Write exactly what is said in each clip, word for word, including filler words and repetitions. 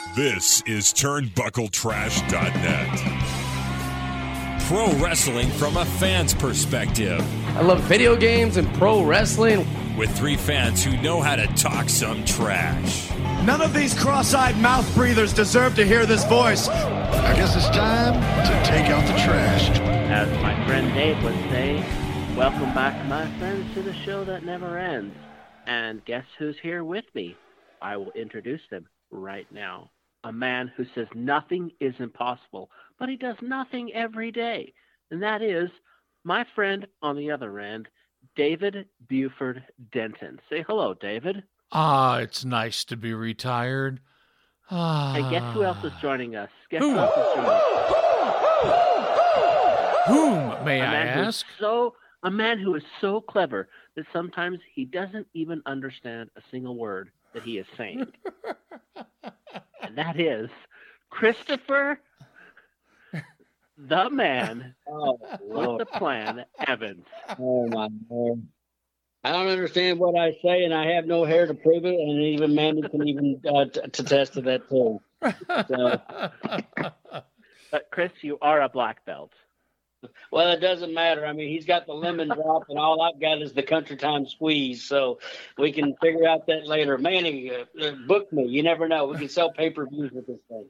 This is Turnbuckle Trash dot net. Pro wrestling from a fan's perspective. I love video games and pro wrestling. With three fans who know how to talk some trash. None of these cross-eyed mouth breathers deserve to hear this voice. I guess it's time to take out the trash. As my friend Dave would say, welcome back, my friends, to the show that never ends. And guess who's here with me? I will introduce him right now. A man who says nothing is impossible, but he does nothing every day. And that is my friend on the other end, David Buford Denton. Say hello, David. Ah, it's nice to be retired. Ah. Hey, guess who else is joining us? Guess Who? who else is joining us? Whom, may A I man who is ask? So, a man who is so clever that sometimes he doesn't even understand a single word that he is saying. And that is Christopher, the man Oh, with the plan, Evans. oh my Lord. I don't understand what I say, and I have no hair to prove it, and even Mandy can even uh, t- attest to that too. So, But Chris, you are a black belt. well, it doesn't matter. I mean, he's got the lemon drop, and all I've got is the country time squeeze. So we can figure out that later. Manny, uh, uh, book me. You never know. We can sell pay-per-views with this thing.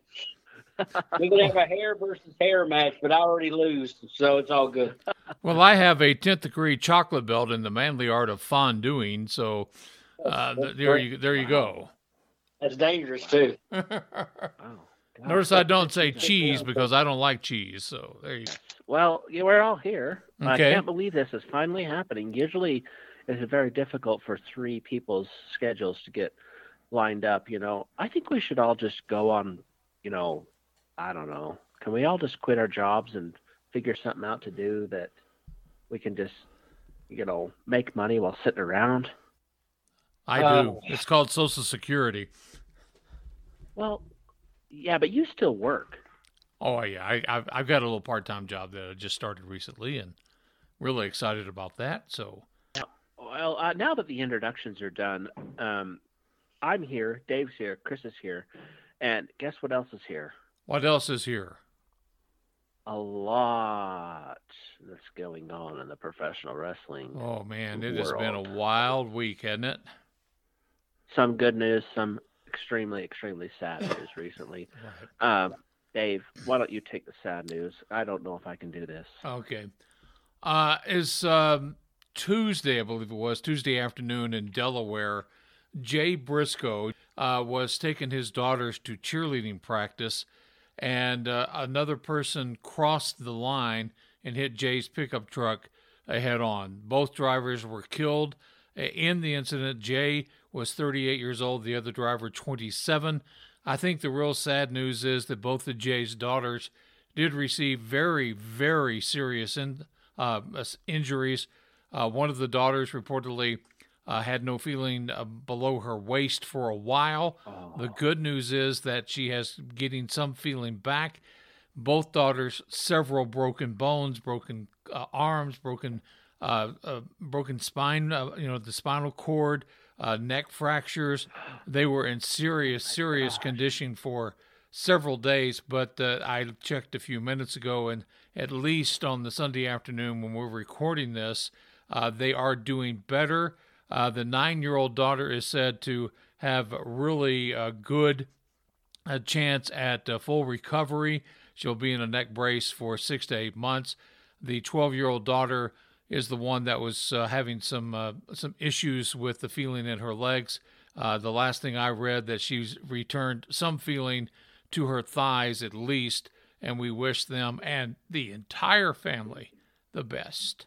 We can have a hair versus hair match, but I already lose, so it's all good. Well, I have a tenth degree chocolate belt in the manly art of fonduing, so uh, th- there you there you go. That's dangerous too. Oh, God. Notice I don't say cheese because I don't like cheese, so there you go. Well, yeah, we're all here. I Okay. can't believe this is finally happening. Usually, it's very difficult for three people's schedules to get lined up. You know, I think we should all just go on. You know, I don't know. Can we all just quit our jobs and figure something out to do that we can just, you know, make money while sitting around? I Uh, do. It's called Social Security. Well, yeah, but you still work. Oh yeah, I, I've I've got a little part time job that I just started recently, and really excited about that. So Well, uh, now that the introductions are done, um, I'm here, Dave's here, Chris is here, and guess what else is here? what else is here? A lot that's going on in the professional wrestling. Oh man, it has been a World. wild week, hasn't it? Some good news, some extremely, extremely sad news recently. Um, Dave, why don't you take the sad news? I don't know if I can do this. Okay. Uh, it's um, Tuesday, I believe it was, Tuesday afternoon in Delaware. Jay Briscoe uh, was taking his daughters to cheerleading practice, and uh, another person crossed the line and hit Jay's pickup truck uh, head on. Both drivers were killed uh, in the incident. Jay was thirty-eight years old, the other driver twenty-seven. I think the real sad news is that both of Jay's daughters did receive very, very serious in, uh, injuries. Uh, one of the daughters reportedly uh, had no feeling uh, below her waist for a while. Oh. The good news is that she has getting some feeling back. Both daughters, several broken bones, broken uh, arms, broken uh, uh, broken spine, uh, you know, the spinal cord, uh, neck fractures. They were in serious, serious condition for several days, but uh, I checked a few minutes ago, and at least on the Sunday afternoon when we're recording this, uh, they are doing better. Uh, the nine-year-old daughter is said to have really a good uh, chance at uh, full recovery. She'll be in a neck brace for six to eight months. The twelve-year-old daughter is the one that was uh, having some uh, some issues with the feeling in her legs. Uh, the last thing I read that she's returned some feeling to her thighs at least, and we wish them and the entire family the best.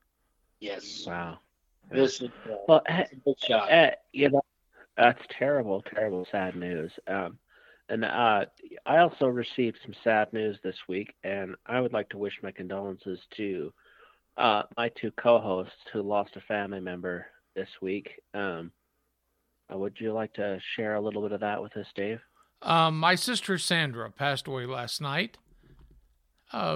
Yes. Wow. This is uh, Well, eh, a good shot. eh, you know, that's terrible, terrible, sad news. Um, and uh, I also received some sad news this week, and I would like to wish my condolences to uh, my two co-hosts who lost a family member this week. Um, uh, would you like to share a little bit of that with us, Dave? Um, my sister Sandra passed away last night. Uh,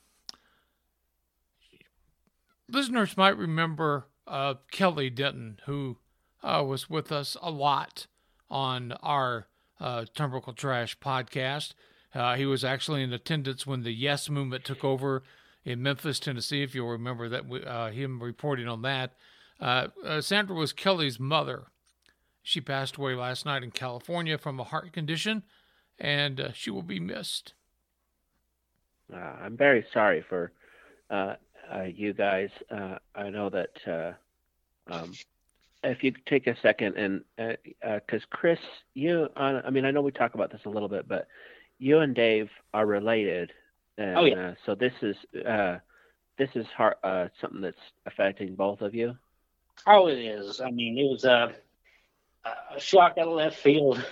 listeners might remember uh, Kelly Denton, who uh, was with us a lot on our uh, Turnbuckle Trash podcast. Uh, he was actually in attendance when the Yes Movement took over in Memphis, Tennessee, if you'll remember that uh, him reporting on that. Uh, uh, Sandra was Kelly's mother. She passed away last night in California from a heart condition, and uh, she will be missed. Uh, I'm very sorry for uh, uh, you guys. Uh, I know that uh, um, if you take a second and because uh, uh, Chris, you, uh, I mean, I know we talk about this a little bit, but you and Dave are related. And, oh yeah. Uh, so this is uh, this is hard, uh, something that's affecting both of you. Oh, it is. I mean, it was a, a shock out of left field.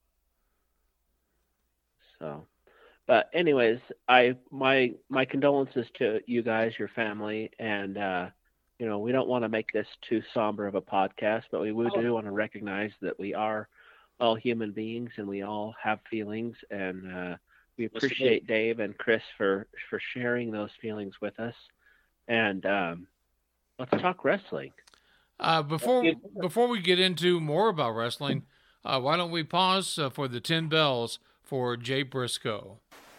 So, but anyways, I my my condolences to you guys, your family, and uh, you know, we don't want to make this too somber of a podcast, but we, we oh. do want to recognize that we are all human beings and we all have feelings, and uh, we appreciate Dave and Chris for, for sharing those feelings with us. And um, let's talk wrestling. Uh, before before we get into more about wrestling, uh, why don't we pause uh, for the ten bells for Jay Briscoe?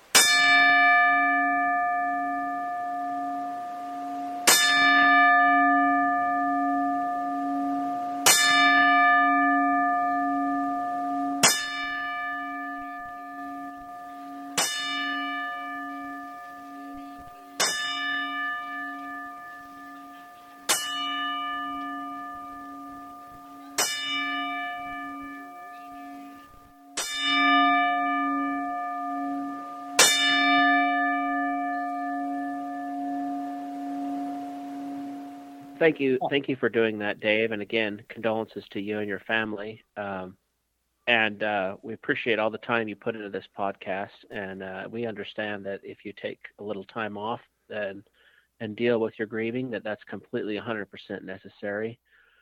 Thank you. Thank you for doing that, Dave. And again, condolences to you and your family. Um, and uh, we appreciate all the time you put into this podcast. And uh, we understand that if you take a little time off and, and deal with your grieving, that that's completely one hundred percent necessary.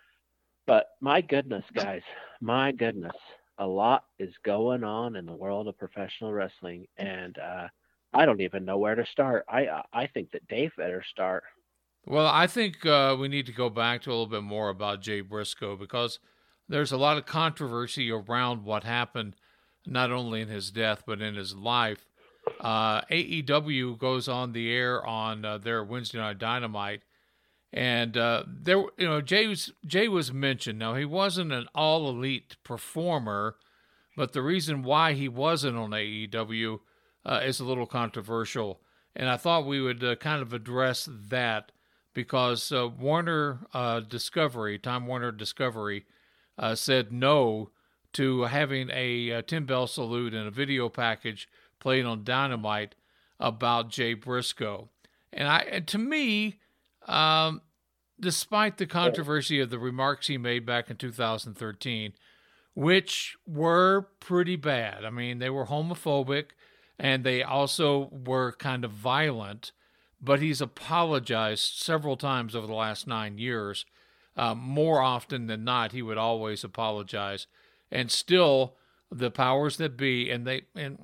But my goodness, guys, my goodness, a lot is going on in the world of professional wrestling. And uh, I don't even know where to start. I, I think that Dave better start. Well, I think uh, we need to go back to a little bit more about Jay Briscoe because there's a lot of controversy around what happened, not only in his death, but in his life. Uh, A E W goes on the air on uh, their Wednesday Night Dynamite, and uh, there, you know, Jay was, Jay was mentioned. Now, he wasn't an all-elite performer, but the reason why he wasn't on A E W uh, is a little controversial, and I thought we would uh, kind of address that. Because uh, Warner uh, Discovery, Time Warner Discovery, uh, said no to having a, a ten bell salute and a video package played on Dynamite about Jay Briscoe. And I, and to me, um, despite the controversy of the remarks he made back in two thousand thirteen, which were pretty bad. I mean, they were homophobic, and they also were kind of violent. But he's apologized several times over the last nine years. Uh, more often than not, he would always apologize. And still, the powers that be, and they, and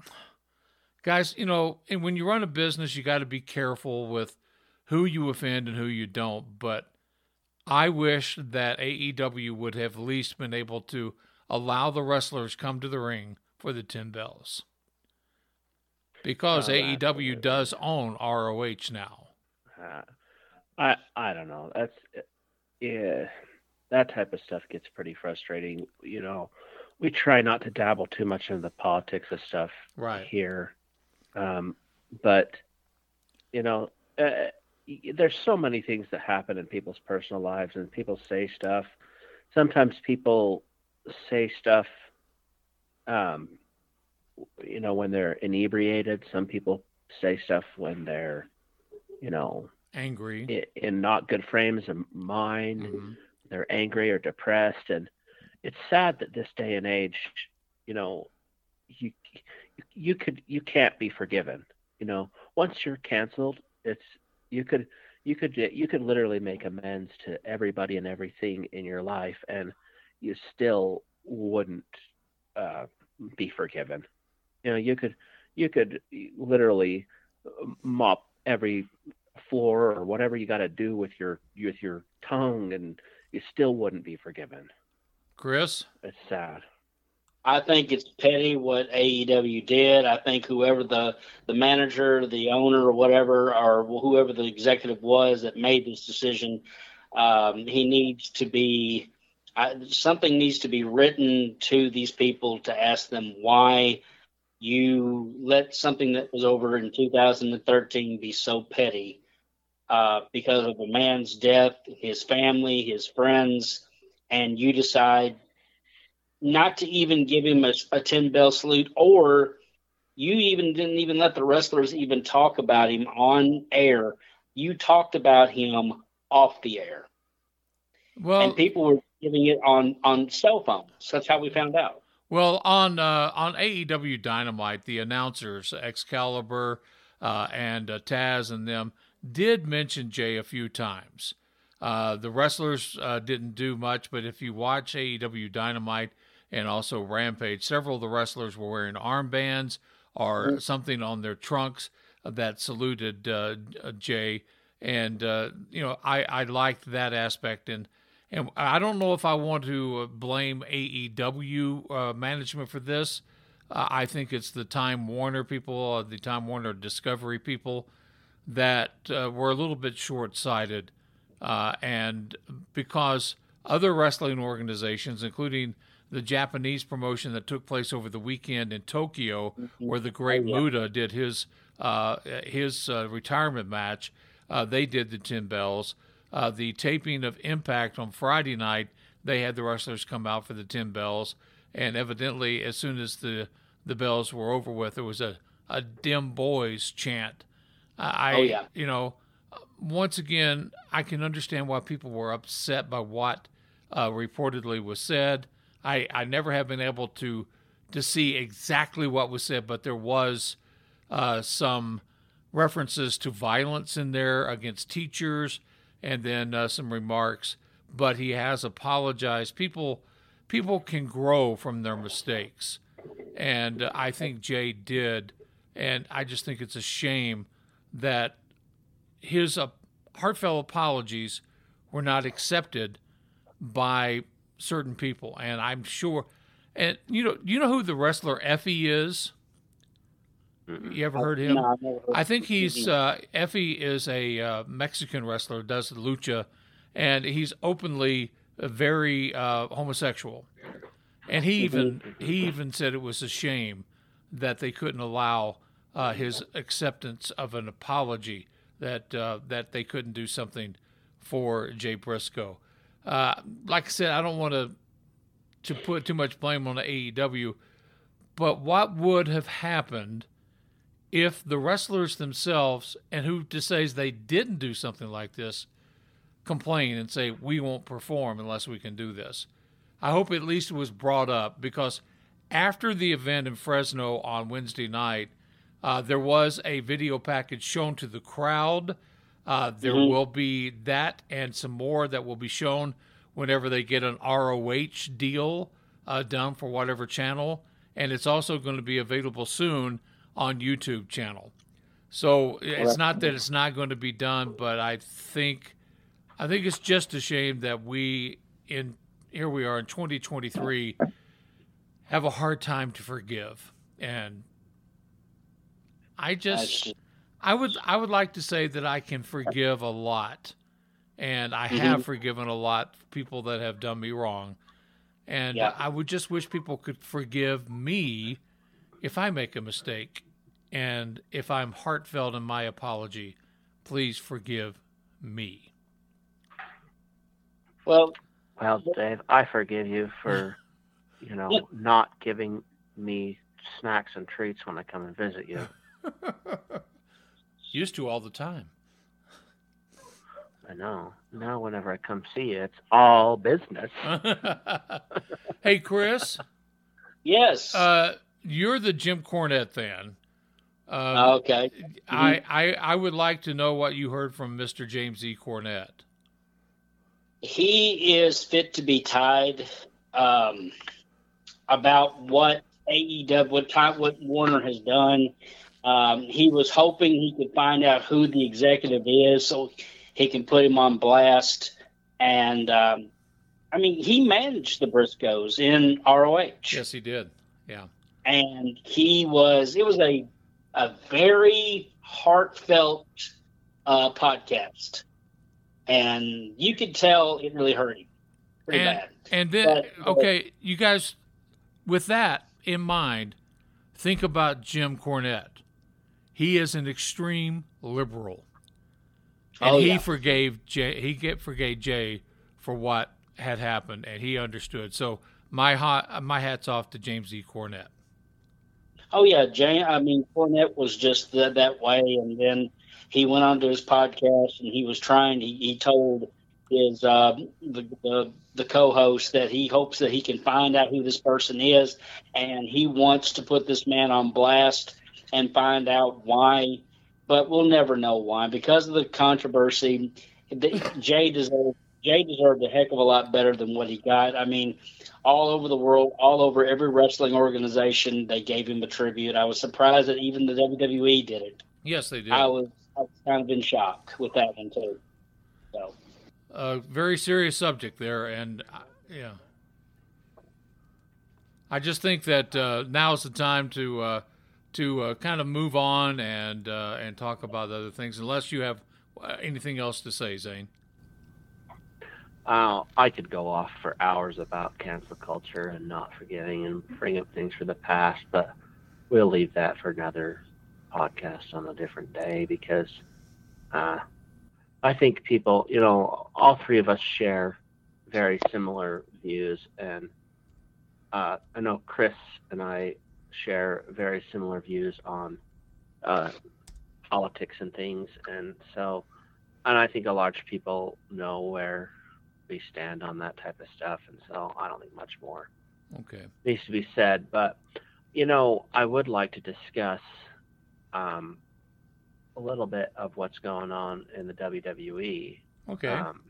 guys, you know, and when you run a business, you got to be careful with who you offend and who you don't. But I wish that A E W would have at least been able to allow the wrestlers come to the ring for the ten bells. Because oh, A E W does own R O H now. Uh, I I don't know. That's yeah. That type of stuff gets pretty frustrating. You know, we try not to dabble too much in the politics of stuff right here, um, but you know, uh, there's so many things that happen in people's personal lives, and people say stuff. Sometimes people say stuff. Um, you know, when they're inebriated. Some people say stuff when they're, you know, angry, in, in not good frames of mind. Mm-hmm. They're angry or depressed. And it's sad that this day and age, you know, you, you could, you can't be forgiven. You know, once you're canceled, it's, you could, you could, you could literally make amends to everybody and everything in your life, and you still wouldn't uh, be forgiven. You know, you could you could literally mop every floor or whatever you got to do with your with your tongue, and you still wouldn't be forgiven. Chris, it's sad. I think it's petty what A E W did. I think whoever the, the manager, the owner, or whatever, or whoever the executive was that made this decision, um, he needs to be uh, something needs to be written to these people to ask them why you let something that was over in two thousand thirteen be so petty uh, because of a man's death, his family, his friends, and you decide not to even give him a, a ten bell salute, or you even didn't even let the wrestlers even talk about him on air. You talked about him off the air. Well, and people were giving it on, on cell phones. That's how we found out. Well, on uh, on A E W Dynamite, the announcers, Excalibur uh, and uh, Taz and them, did mention Jay a few times. Uh, the wrestlers uh, didn't do much, but if you watch A E W Dynamite and also Rampage, several of the wrestlers were wearing armbands or mm-hmm. something on their trunks that saluted uh, Jay. And, uh, you know, I, I liked that aspect. And, and I don't know if I want to blame A E W uh, management for this. Uh, I think it's the Time Warner people, uh, the Time Warner Discovery people that uh, were a little bit short-sighted. Uh, and because other wrestling organizations, including the Japanese promotion that took place over the weekend in Tokyo, mm-hmm. where the Great oh, yeah. Muta did his uh, his uh, retirement match, uh, they did the ten bells. Uh, the taping of Impact on Friday night, they had the wrestlers come out for the ten bells, and evidently, as soon as the the bells were over with, there was a a Dim Boys chant. Uh, I, oh yeah, you know. Once again, I can understand why people were upset by what uh, reportedly was said. I, I never have been able to to see exactly what was said, but there was uh, some references to violence in there against teachers, and then uh, some remarks. But he has apologized. People people can grow from their mistakes, and uh, I think Jay did. And I just think it's a shame that his uh, heartfelt apologies were not accepted by certain people. And I'm sure, and you know, you know who the wrestler Effie is? You ever heard him? No, I've never heard I think he's, uh, Effie is a uh, Mexican wrestler, does lucha, and he's openly uh, very uh, homosexual. And he even, he even said it was a shame that they couldn't allow uh, his acceptance of an apology, that uh, that they couldn't do something for Jay Briscoe. Uh, like I said, I don't want to to put too much blame on the A E W, but what would have happened if the wrestlers themselves, and who to say they didn't do something like this, complain and say, we won't perform unless we can do this? I hope at least it was brought up, because after the event in Fresno on Wednesday night, Uh, there was a video package shown to the crowd. Uh, there mm-hmm. will be that and some more that will be shown whenever they get an R O H deal uh, done for whatever channel. And it's also going to be available soon on YouTube channel. So it's not that it's not going to be done, but I think I think it's just a shame that we, in here we are in twenty twenty-three, have a hard time to forgive. And I just, I would, I would like to say that I can forgive a lot, and I mm-hmm. have forgiven a lot of people that have done me wrong, and yeah. I would just wish people could forgive me if I make a mistake, and if I'm heartfelt in my apology, please forgive me. Well, well, Dave, I forgive you for, you know, not giving me snacks and treats when I come and visit you. Used to all the time. I know. Now whenever I come see you, it's all business. Hey, Chris. Yes. Uh, you're the Jim Cornette fan. Um, okay. Mm-hmm. I, I I would like to know what you heard from Mister James E. Cornette. He is fit to be tied um, about what A E W, what, time, what Warner has done. Um, he was hoping he could find out who the executive is so he can put him on blast. And um, I mean, he managed the Briscoes in R O H. Yes, he did. Yeah. And he was, it was a, a very heartfelt uh, podcast. And you could tell it really hurt him pretty and, bad. And then, but, okay, you guys, with that in mind, think about Jim Cornette. He is an extreme liberal. And oh, he yeah. forgave Jay, he get, forgave Jay for what had happened, and he understood. So my hot, my hat's off to James E. Cornette. Oh, yeah, Jay. I mean, Cornette was just that, that way. And then he went on to his podcast, and he was trying, he, he told his uh, the, the the co-host that he hopes that he can find out who this person is, and he wants to put this man on blast and find out why, but we'll never know why. Because of the controversy, the, Jay deserved Jay deserved a heck of a lot better than what he got. I mean, all over the world, all over every wrestling organization, they gave him a tribute. I was surprised that even the W W E did it. Yes, they did. I was, I was kind of in shock with that one too. So, a very serious subject there, and uh, yeah, I just think that uh, now is the time to uh, to uh, kind of move on and uh, and talk about other things. Unless you have anything else to say, Zane. Uh, I could go off for hours about cancel culture and not forgiving and bring up things from the past, but we'll leave that for another podcast on a different day because uh, I think people, you know, all three of us share very similar views, and uh, I know Chris and I share very similar views on uh, politics and things, and so, and I think a large people know where we stand on that type of stuff, and so I don't think much more okay needs to be said. But you know, I would like to discuss um, a little bit of what's going on in the W W E. Okay. Um,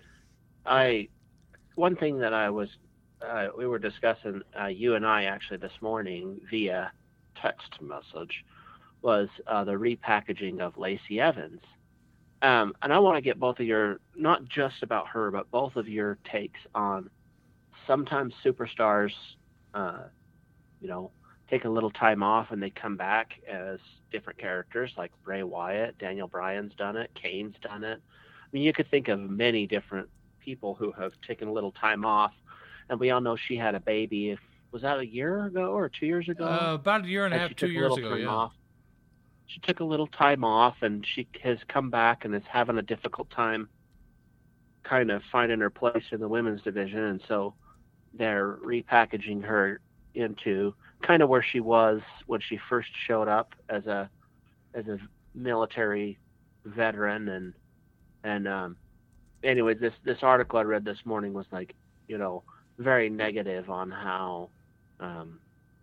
I one thing that I was uh, we were discussing uh, you and I actually this morning via text message was uh, the repackaging of Lacey Evans. Um, and I want to get both of your, not just about her, but both of your takes on sometimes superstars, uh, you know, take a little time off and they come back as different characters like Bray Wyatt, Daniel Bryan's done it, Kane's done it. I mean, you could think of many different people who have taken a little time off. And we all know she had a baby. If, was that a year ago or two years ago? Uh, about a year and a half, two years ago, yeah. Off. She took a little time off, and she has come back and is having a difficult time kind of finding her place in the women's division. And so they're repackaging her into kind of where she was when she first showed up as a as a military veteran. And and um, anyway, this this article I read this morning was like, you know, very negative on how, um,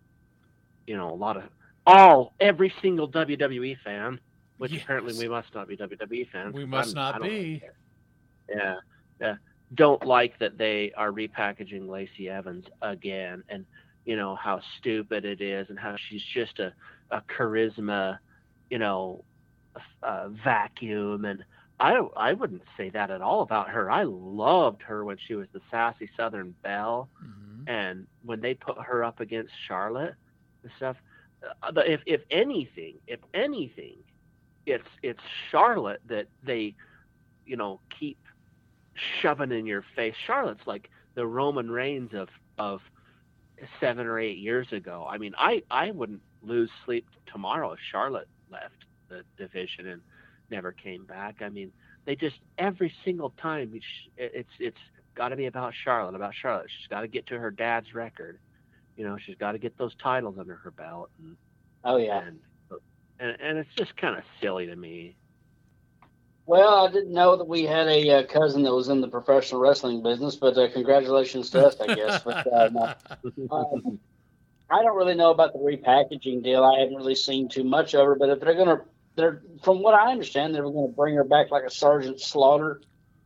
you know, a lot of all every single W W E fan, which yes. apparently we must not be W W E fans. We must I'm, not be. Yeah, yeah. Don't like that they are repackaging Lacey Evans again, and you know how stupid it is, and how she's just a, a charisma, you know, a, a vacuum. And I I wouldn't say that at all about her. I loved her when she was the sassy Southern Belle, mm-hmm. and when they put her up against Charlotte and stuff. Uh, if if anything, if anything, it's it's Charlotte that they, you know, keep shoving in your face. Charlotte's like the Roman Reigns of of seven or eight years ago. I mean, I I wouldn't lose sleep tomorrow if Charlotte left the division and never came back. I mean, they just every single time it's it's, it's got to be about Charlotte, about Charlotte. She's got to get to her dad's record. You know, she's got to get those titles under her belt. And, oh, yeah. And, and, and it's just kind of silly to me. Well, I didn't know that we had a uh, cousin that was in the professional wrestling business, but uh, congratulations to us, I guess. But, uh, no. um, I don't really know about the repackaging deal. I haven't really seen too much of her, but if they're going to, they're from what I understand, they're going to bring her back like a Sergeant Slaughter.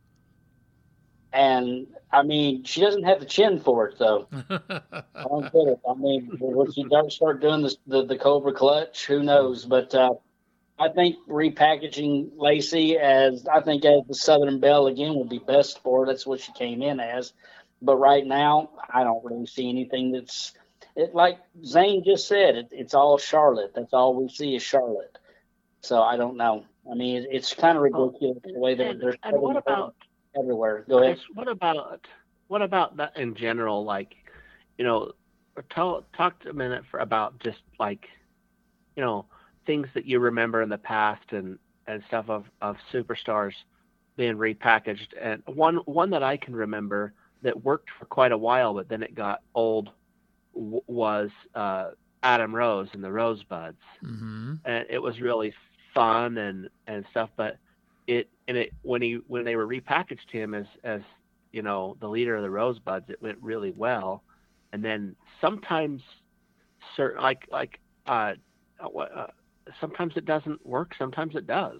And I mean, she doesn't have the chin for it, though. I don't get it. I mean, when she does start doing this, the the Cobra Clutch, who knows? But uh, I think repackaging Lacey as I think as the Southern Belle again would be best for her. That's what she came in as. but right now, I don't really see anything that's it. Like Zane just said, it, it's all Charlotte. That's all we see is Charlotte. So I don't know. I mean, it, it's kind of ridiculous oh, the way that and, they're and what about everywhere. Go ahead. What about what about that in general? Like, you know, tell, talk a minute for about just like, you know, things that you remember in the past and, and stuff of, of superstars being repackaged. And one one that I can remember that worked for quite a while, but then it got old, w- was uh, Adam Rose and the Rosebuds. Mm-hmm. And it was really fun and, and stuff, but it and it when he when they were repackaged him as as you know the leader of the Rosebuds, it went really well. And then sometimes certain like like uh, uh sometimes it doesn't work, sometimes it does.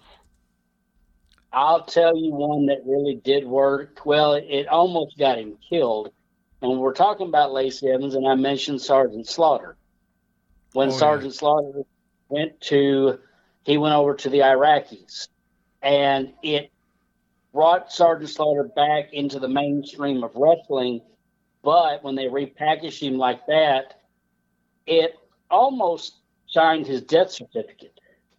I'll tell you one that really did work. Well, it, it almost got him killed. And we're talking about Lacey Evans, and I mentioned Sergeant Slaughter. When oh, Sergeant yeah. Slaughter went to, he went over to the Iraqis, and it brought Sergeant Slaughter back into the mainstream of wrestling. But when they repackaged him like that, it almost signed his death certificate.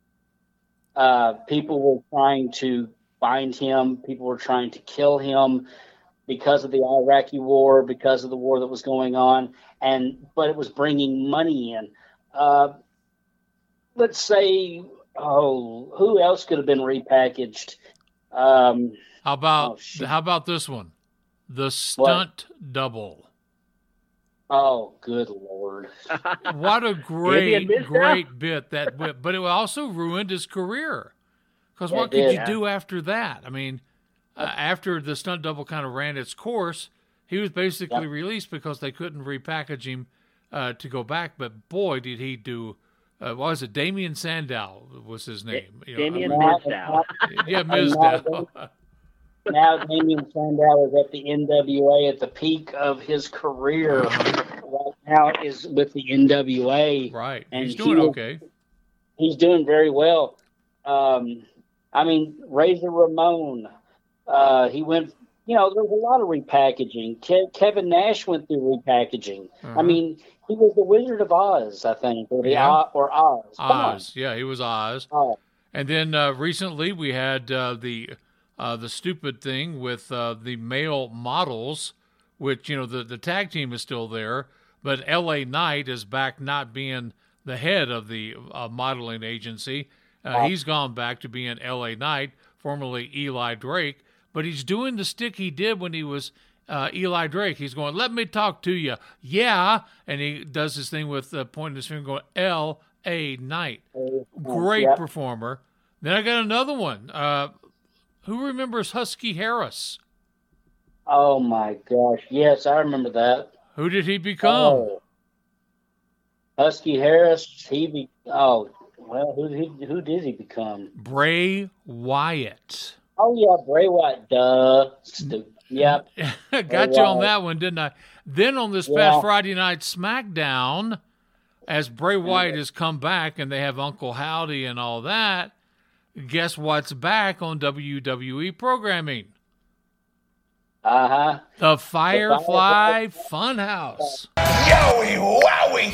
Uh, people were trying to find him. People were trying to kill him because of the Iraqi war, because of the war that was going on. And but it was bringing money in. Uh, let's say, oh, who else could have been repackaged? Um, how about oh, how about this one? The stunt what? double. Oh, good Lord. What a great, great bit that bit. But it also ruined his career. Because what could you do after that? I mean, uh, after the stunt double kind of ran its course, he was basically yep. released because they couldn't repackage him uh, to go back. But boy, did he do, uh, what was it? Damien Sandow was his name. D- Damien you know, Mizdow. Yeah, Mizdow. Now Damien Sandow is at the N W A at the peak of his career. Right now is with the N W A. Right. And he's doing he, okay. He's doing very well. Um, I mean, Razor Ramon, uh, he went, you know, there's a lot of repackaging. Ke- Kevin Nash went through repackaging. Uh-huh. I mean, he was the Wizard of Oz, I think, or, the yeah. o- or Oz. Come Oz. on. Yeah, he was Oz. Oh. And then uh, recently we had uh, the... Uh, the stupid thing with uh, the male models, which, you know, the, the tag team is still there, but L A Knight is back not being the head of the uh, modeling agency. Uh, oh. He's gone back to being L A Knight, formerly Eli Drake, but he's doing the stick he did when he was uh, Eli Drake. He's going, let me talk to you. Yeah. And he does this thing with uh, pointing his finger going, L A Knight. Oh, Great yeah. performer. Then I got another one. Uh, Who remembers Husky Harris? Oh, my gosh. Yes, I remember that. Who did he become? Oh. Husky Harris, he be oh, well, who, who, who did he become? Bray Wyatt. Oh, yeah, Bray Wyatt. Duh. Stupid. Yep. Got Bray you on Wyatt. that one, didn't I? Then on this Yeah. past Friday night SmackDown, as Bray Wyatt has come back and they have Uncle Howdy and all that, guess what's back on W W E programming? Uh-huh. The Firefly Funhouse. Yowie wowie!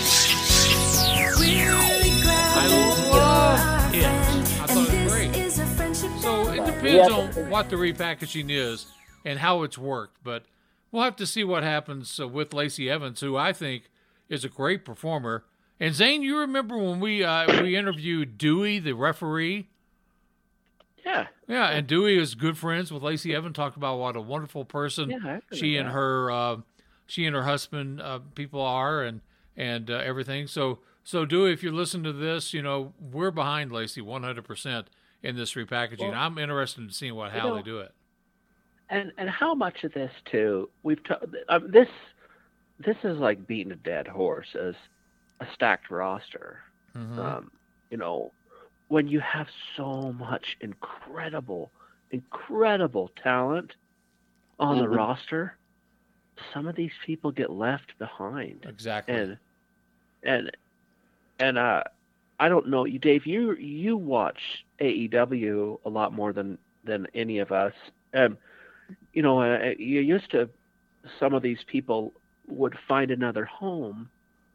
I love it. I thought it was great. So it depends on what the repackaging is and how it's worked, but we'll have to see what happens uh, with Lacey Evans, who I think is a great performer. And Zane, you remember when we uh, we interviewed Dewey, the referee? Yeah. Yeah, and Dewey is good friends with Lacey Evans. Talked about what a wonderful person Yeah, she and that. her uh, she and her husband uh, people are, and and uh, everything. So so Dewey, if you're listening to this, you know we're behind Lacey one hundred percent in this repackaging. Well, I'm interested in seeing what how know, they do it. And and how much of this too? We've t- um, this this is like beating a dead horse as a stacked roster. Mm-hmm. Um, you know. When you have so much incredible, incredible talent on mm-hmm. the roster, some of these people get left behind. Exactly. And and and uh, I don't know you, Dave. You you watch A E W a lot more than than any of us. Um, you know, uh, you used to some of these people would find another home.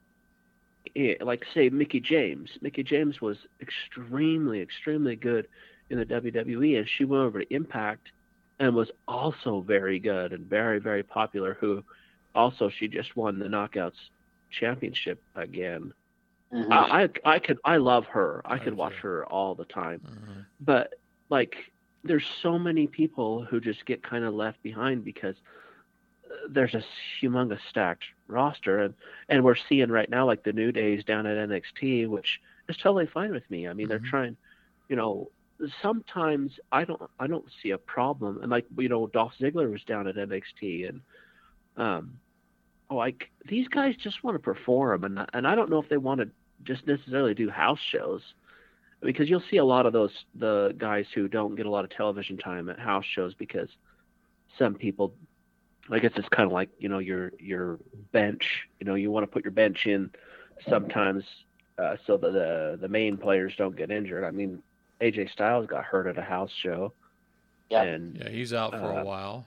It, like say Mickie James. Mickie James was extremely, extremely good in the W W E, and she went over to Impact and was also very good and very, very popular. Who also she just won the Knockouts Championship again. Mm-hmm. I, I I could I love her. I could watch her all the time. Mm-hmm. But like, there's so many people who just get kind of left behind because there's a humongous stacked roster, and, and we're seeing right now like the New Days down at N X T, which is totally fine with me. I mean, mm-hmm. they're trying, you know, sometimes I don't I don't see a problem. And like, you know, Dolph Ziggler was down at N X T, and um, like these guys just want to perform, and and I don't know if they want to just necessarily do house shows, because you'll see a lot of those the guys who don't get a lot of television time at house shows because some people. I guess it's kind of like, you know, your your bench. You know, you want to put your bench in sometimes uh, so that the the main players don't get injured. I mean, A J Styles got hurt at a house show. Yeah, and, yeah, he's out for uh, a while.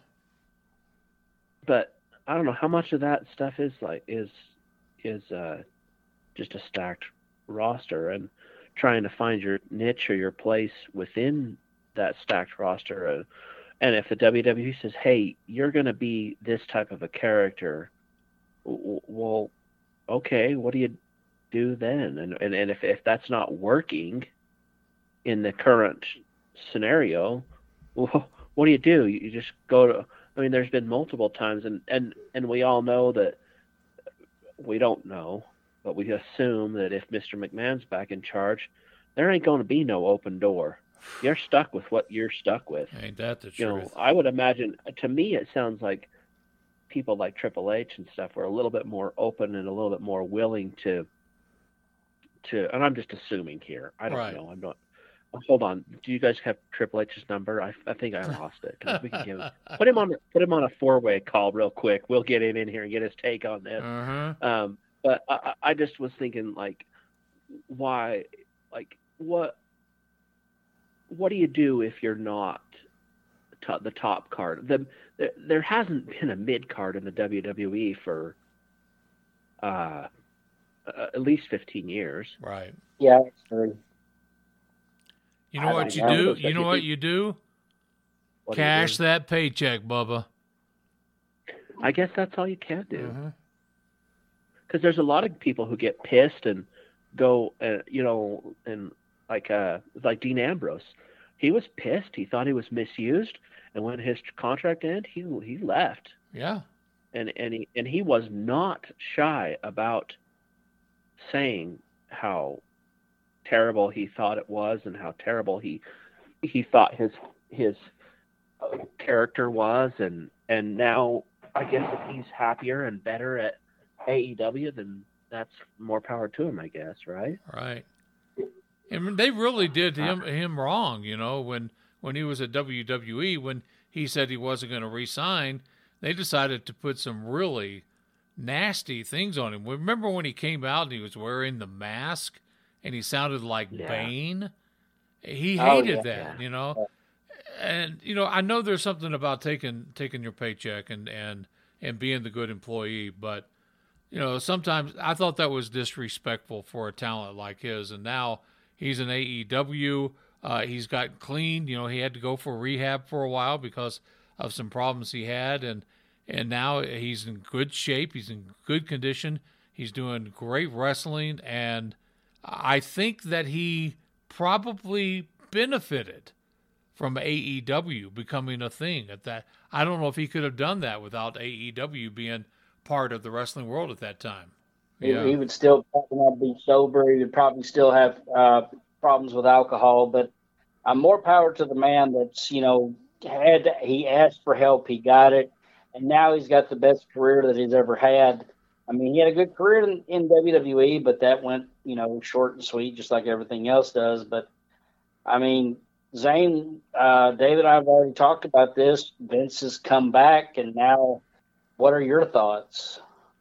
But I don't know how much of that stuff is like is is uh, just a stacked roster, and trying to find your niche or your place within that stacked roster. Uh, And if the W W E says, hey, you're going to be this type of a character, well, okay, what do you do then? And and, and if, if that's not working in the current scenario, well, what do you do? You just go to, I mean, there's been multiple times, and, and, and we all know that, we don't know, but we assume that if Mister McMahon's back in charge, there ain't going to be no open door. You're stuck with what you're stuck with. Ain't that the truth? You know, I would imagine, to me, it sounds like people like Triple H and stuff were a little bit more open and a little bit more willing to, to, and I'm just assuming here. I don't right. know. I'm not, hold on. Do you guys have Triple H's number? I, I think I lost it. We can give it, put him on, put him on a four-way call real quick. We'll get him in here and get his take on this. Uh-huh. Um, but I, I just was thinking, like, why, like, what, what do you do if you're not t- the top card? The, the, there hasn't been a mid card in the W W E for uh, uh, at least fifteen years. Right. Yeah, that's true. You know what you do? You know what you do? What Cash do you do? that paycheck, Bubba. I guess that's all you can do. Uh-huh. Because there's a lot of people who get pissed and go, uh, you know, and like uh, like Dean Ambrose. He was pissed. He thought he was misused, and when his contract ended, he he left. Yeah. And and he and he was not shy about saying how terrible he thought it was and how terrible he he thought his his uh, character was, and and now I guess if he's happier and better at A E W, then that's more power to him, I guess, right? Right. And they really did him him wrong, you know, when when he was at W W E, when he said he wasn't going to re-sign, they decided to put some really nasty things on him. Remember when he came out and he was wearing the mask and he sounded like yeah. Bane? He Oh, hated yeah. that, you know. And you know, I know there's something about taking taking your paycheck and and and being the good employee, but you know, sometimes I thought that was disrespectful for a talent like his, and now he's in A E W. Uh, he's got clean. You know, he had to go for rehab for a while because of some problems he had, and and now he's in good shape. He's in good condition. He's doing great wrestling, and I think that he probably benefited from A E W becoming a thing at that. I don't know if he could have done that without A E W being part of the wrestling world at that time. Yeah. He, he would still probably not be sober. He would probably still have uh, problems with alcohol. But uh, more power to the man that's, you know, had he asked for help, he got it, and now he's got the best career that he's ever had. I mean, he had a good career in, in W W E, but that went, you know, short and sweet, just like everything else does. But I mean, Zane, uh, David, I've already talked about this. Vince has come back, and now, what are your thoughts?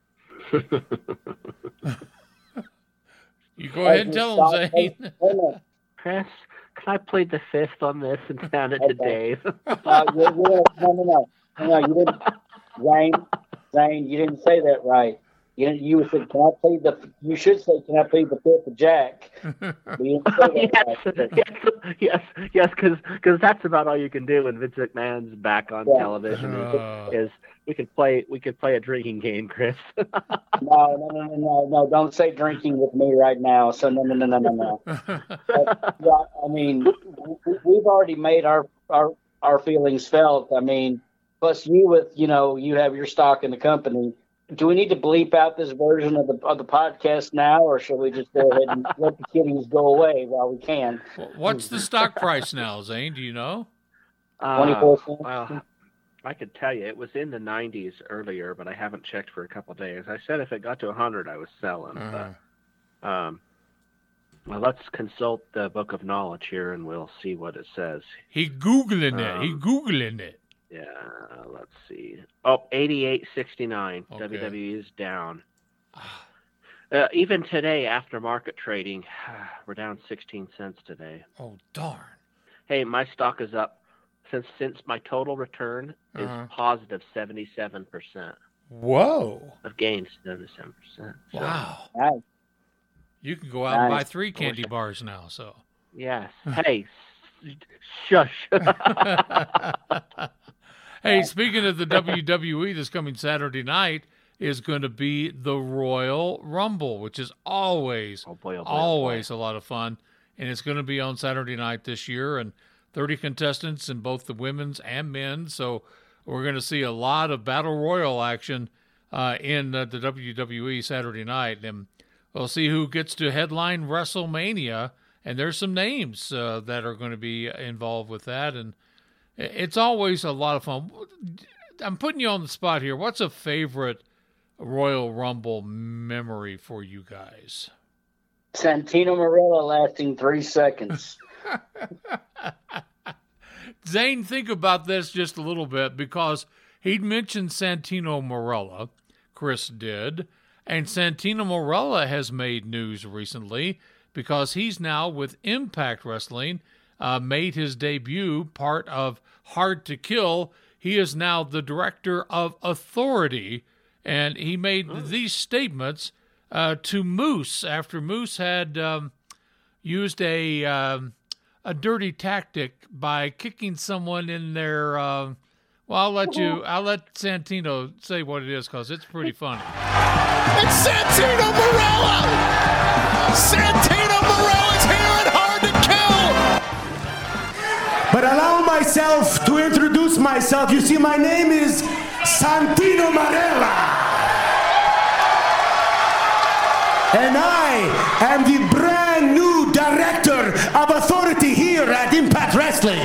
You go ahead and tell him, Zane. Chris, can I plead the fifth on this and sound it to Okay. Dave? uh, you, you, no, no, no, no, no, you didn't. Zane, Zane, you didn't say that right. You you said, "Can I plead the?" You should say, "Can I plead the fifth of Jack?" But you didn't say that yes, right. yes, yes, because because that's about all you can do when Vince McMahon's back on Yeah. television. Uh. Is, is we could play we could play a drinking game, Chris. No, no, no, no, no, no! Don't say drinking with me right now. So no, no, no, no, no, no. But, yeah, I mean, we- we've already made our our our feelings felt. I mean, plus you with you know you have your stock in the company. Do we need to bleep out this version of the of the podcast now, or should we just go ahead and let the kiddies go away while we can? What's the stock price now, Zane? Do you know? Uh, twenty-four cents. well, I could tell you it was in the nineties earlier, but I haven't checked for a couple of days. I said if it got to one hundred, I was selling. Uh-huh. But, um, well, let's consult the Book of Knowledge here, and we'll see what it says. He Googling it. Um, he Googling it. Yeah, let's see. Oh, eighty-eight sixty-nine. Okay. W W E is down. Uh, even today, after market trading, we're down sixteen cents today. Oh, darn. Hey, my stock is up since since my total return is Uh-huh. positive seventy-seven percent. Whoa. I've gained seventy-seven percent. So, Wow. Nice. You can go out and buy Nice. three candy bars now, so. Yes. Hey, s- shush. Hey, speaking of the W W E, this coming Saturday night is going to be the Royal Rumble, which is always, Oh, boy, oh, boy, oh, boy. always a lot of fun. And it's going to be on Saturday night this year, and thirty contestants in both the women's and men's. So we're going to see a lot of Battle Royal action uh, in uh, the W W E Saturday night. And we'll see who gets to headline WrestleMania. And there's some names uh, that are going to be involved with that. And it's always a lot of fun. I'm putting you on the spot here. What's a favorite Royal Rumble memory for you guys? Santino Marella lasting three seconds. Zane, think about this just a little bit, because he'd mentioned Santino Marella. Chris did. And Santino Marella has made news recently because he's now with Impact Wrestling, uh, made his debut, part of Hard to Kill. He is now the director of Authority, and he made oh. these statements uh, to Moose after Moose had um, used a um, a dirty tactic by kicking someone in their. Uh, well, I'll let you. I'll let Santino say what it is because it's pretty funny. It's Santino Marella. Santino Marella's here at Hard to Kill. But allow myself to introduce myself. You see, my name is Santino Marella. And I am the brand new director of Authority here at Impact Wrestling.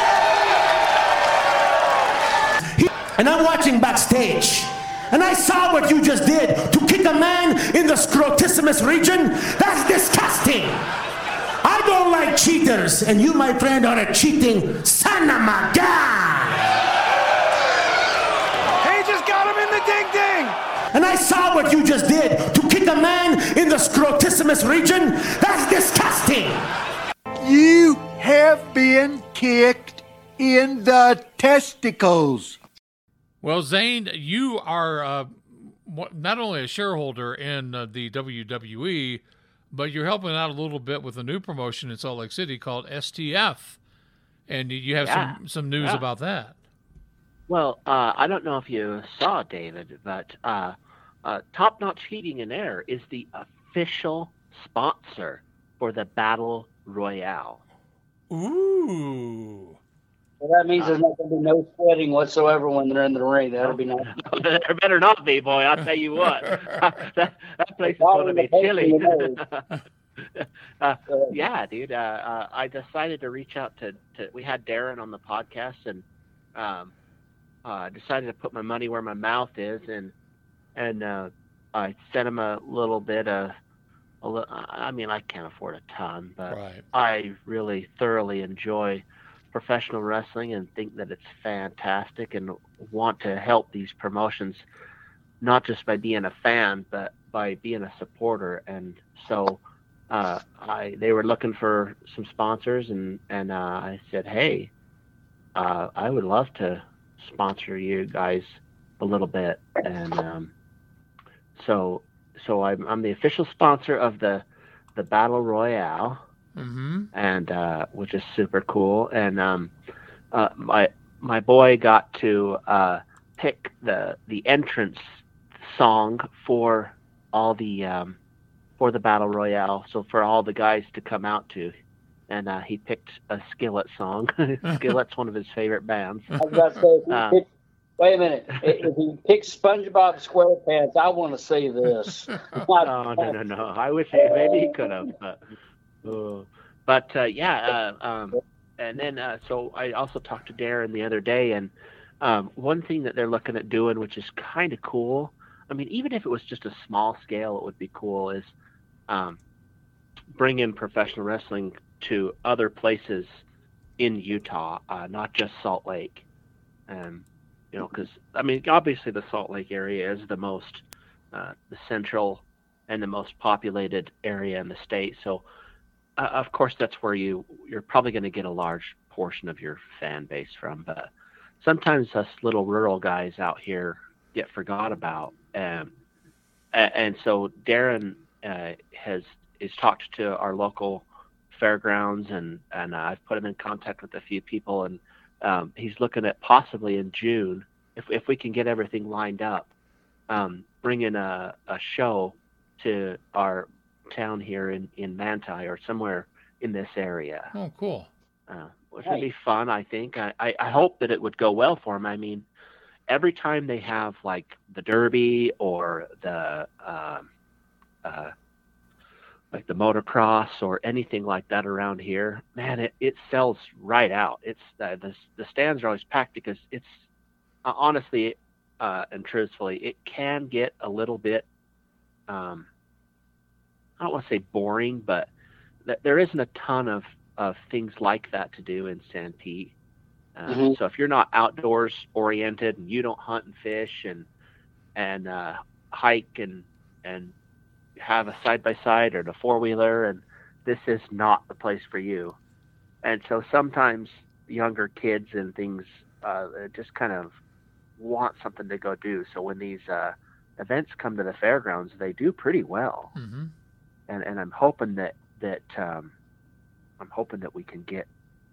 And I'm watching backstage. And I saw what you just did to kick a man in the scrotissimus region. That's disgusting. I don't like cheaters. And you, my friend, are a cheating son of a gun. He just got him in the ding-ding. And I saw what you just did to kick a man in the scrotissimus region. That's disgusting. You have been kicked in the testicles. Well, Zane, you are uh, not only a shareholder in uh, the W W E, but you're helping out a little bit with a new promotion in Salt Lake City called S T F. And you have yeah. some, some news yeah. about that. Well, uh, I don't know if you saw, David, but uh, uh, Top Notch Heating and Air is the official sponsor for the Battle Royale. Ooh. Well, that means there's not going to be no sweating whatsoever when they're in the ring. That'll be nice. There better not be, boy. I'll tell you what. that, that place is going to be chilly. uh, yeah, dude. Uh, uh, I decided to reach out to, to. We had Darren on the podcast, and um, uh, decided to put my money where my mouth is, and and uh, I sent him a little bit of. A li- I mean, I can't afford a ton, but right. I really thoroughly enjoy professional wrestling and think that it's fantastic and want to help these promotions, not just by being a fan, but by being a supporter. And so uh, I they were looking for some sponsors, and, and uh, I said, hey, uh, I would love to sponsor you guys a little bit, and um, so so I'm I'm the official sponsor of the the Battle Royale, mm-hmm. and uh, which is super cool. And um, uh, my my boy got to uh, pick the the entrance song for all the um, for the Battle Royale, so for all the guys to come out to. And uh, he picked a Skillet song. Skillet's one of his favorite bands. I was about to say, if he Uh, picked, wait a minute. If he picked SpongeBob SquarePants, I want to see this. Oh, no, no, no. I wish he, maybe he could have. But, uh, but uh, yeah, uh, um, and then uh, so I also talked to Darren the other day, and um, one thing that they're looking at doing, which is kind of cool, I mean, even if it was just a small scale, it would be cool, is um, bring in professional wrestling to other places in Utah, uh, not just Salt Lake. Um, you know, because, I mean, obviously the Salt Lake area is the most, uh, the central and the most populated area in the state. So, uh, of course, that's where you, you're probably going to get a large portion of your fan base from. But sometimes us little rural guys out here get forgot about. Um, and, and so Darren uh, has is talked to our local fairgrounds, and and uh, I've put him in contact with a few people, and um, he's looking at possibly in June, if if we can get everything lined up, um, bringing a, a show to our town here in, in Manti or somewhere in this area. Oh, cool. Uh, which would be fun, I think. I, I, I hope that it would go well for him. I mean, every time they have like the Derby or the um, uh, like the motocross or anything like that around here, man, it, it sells right out. It's uh, the the stands are always packed because it's uh, honestly uh, and truthfully, it can get a little bit. Um, I don't want to say boring, but th- there isn't a ton of, of things like that to do in Santee. Uh, Mm-hmm. So if you're not outdoors oriented and you don't hunt and fish and and uh, hike and and have a side by side or the four wheeler, and this is not the place for you. And so sometimes younger kids and things uh, just kind of want something to go do. So when these uh, events come to the fairgrounds, they do pretty well. Mm-hmm. And and I'm hoping that that um, I'm hoping that we can get,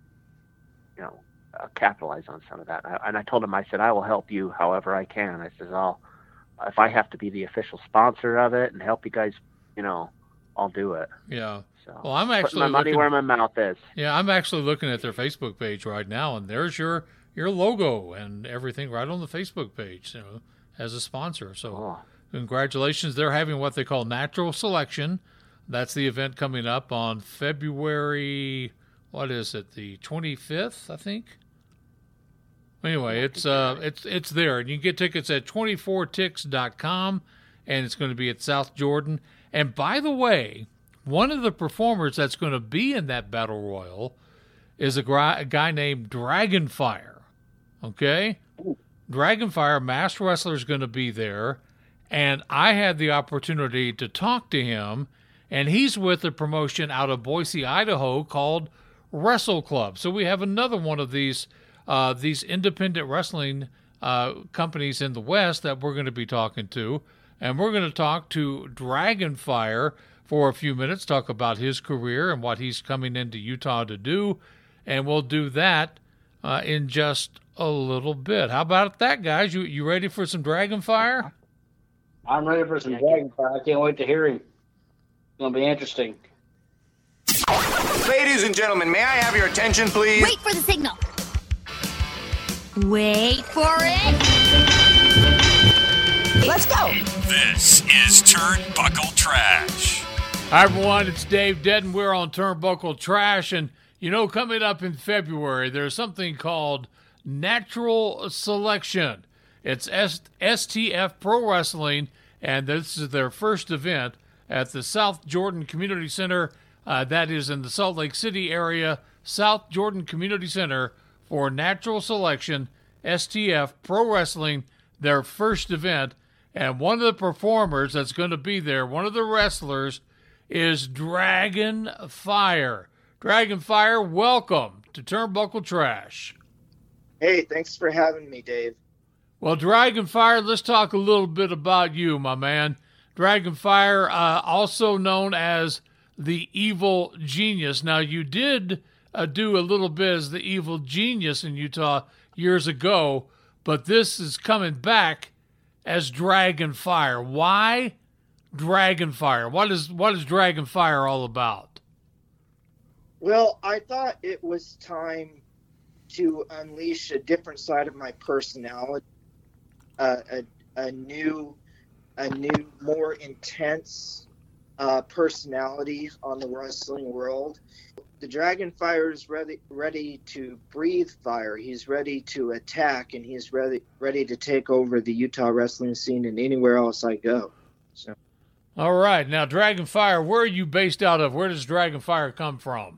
you know, uh, capitalize on some of that. I, and I told him, I said, I will help you however I can. I said, I'll if I have to be the official sponsor of it and help you guys, you know, I'll do it. Yeah. So Well, I'm putting actually my money looking, where my mouth is. yeah, I'm actually looking at their Facebook page right now, and there's your your logo and everything right on the Facebook page, you know, as a sponsor. So Oh. congratulations. They're having what they call Natural Selection. That's the event coming up on February, what is it, the twenty-fifth, I think? Anyway, it's uh, it's it's there, and you can get tickets at twenty-four tix dot com, and it's going to be at South Jordan. And by the way, one of the performers that's going to be in that battle royal is a, gri- a guy named Dragonfire. Okay, Dragonfire, masked wrestler, is going to be there, and I had the opportunity to talk to him, and he's with a promotion out of Boise, Idaho called Wrestle Club. So we have another one of these. Uh, these independent wrestling uh, companies in the West that we're going to be talking to. And we're going to talk to Dragonfire for a few minutes, talk about his career and what he's coming into Utah to do. And we'll do that uh, in just a little bit. How about that, guys? You you ready for some Dragonfire? I'm ready for some Dragonfire. I can't wait to hear him. It's going to be interesting. Ladies and gentlemen, may I have your attention, please? Wait for the signal. Wait for it. Let's go. This is Turnbuckle Trash. Hi, everyone. It's Dave Dedden. We're on Turnbuckle Trash. And, you know, coming up in February, there's something called Natural Selection. It's S T F Pro Wrestling, and this is their first event at the South Jordan Community Center. Uh, that is in the Salt Lake City area. South Jordan Community Center for Natural Selection, S T F Pro Wrestling, their first event. And one of the performers that's going to be there, one of the wrestlers, is Dragonfire. Dragonfire, welcome to Turnbuckle Trash. Hey, thanks for having me, Dave. Well, Dragonfire, let's talk a little bit about you, my man. Dragonfire, uh, also known as the Evil Genius. Now, you did uh, do a little bit as the Evil Genius in Utah years ago, but this is coming back as Dragonfire. Why Dragonfire? What is what is Dragonfire all about? Well, I thought it was time to unleash a different side of my personality, uh, a a new, a new, more intense uh, personality on the wrestling world. The Dragonfire is ready, ready to breathe fire. He's ready to attack, and he's ready, ready to take over the Utah wrestling scene and anywhere else I go. So, all right, now Dragonfire, where are you based out of? Where does Dragonfire come from?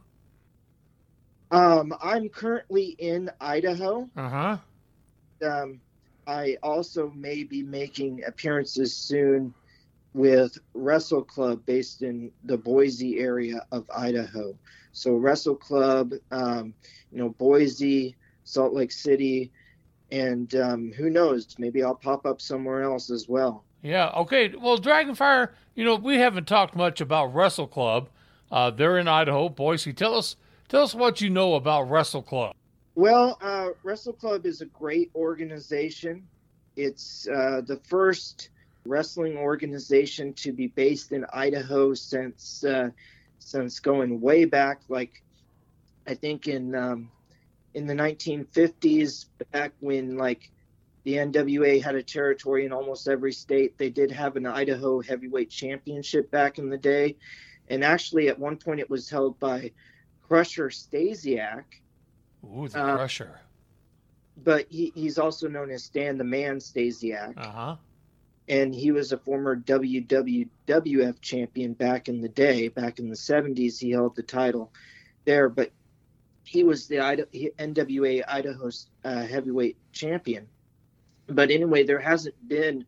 Um, I'm currently in Idaho. Uh huh. Um, I also may be making appearances soon with Wrestle Club based in the Boise area of Idaho. So Wrestle Club, um, you know, Boise, Salt Lake City, and um, who knows, maybe I'll pop up somewhere else as well. Yeah, okay. Well, Dragonfire, you know, we haven't talked much about Wrestle Club. Uh, they're in Idaho, Boise. Tell us, tell us what you know about Wrestle Club. Well, uh, Wrestle Club is a great organization. It's uh, the first wrestling organization to be based in Idaho since uh, since going way back, like I think in um, in the nineteen fifties, back when like the N W A had a territory in almost every state. They did have an Idaho heavyweight championship back in the day, and actually at one point it was held by Crusher Stasiak. Ooh, the uh, Crusher. But he, he's also known as Stan the Man Stasiak. Uh-huh. And he was a former W W F champion back in the day. Back in the seventies, he held the title there. But he was the Idaho, N W A Idaho uh, heavyweight champion. But anyway, there hasn't been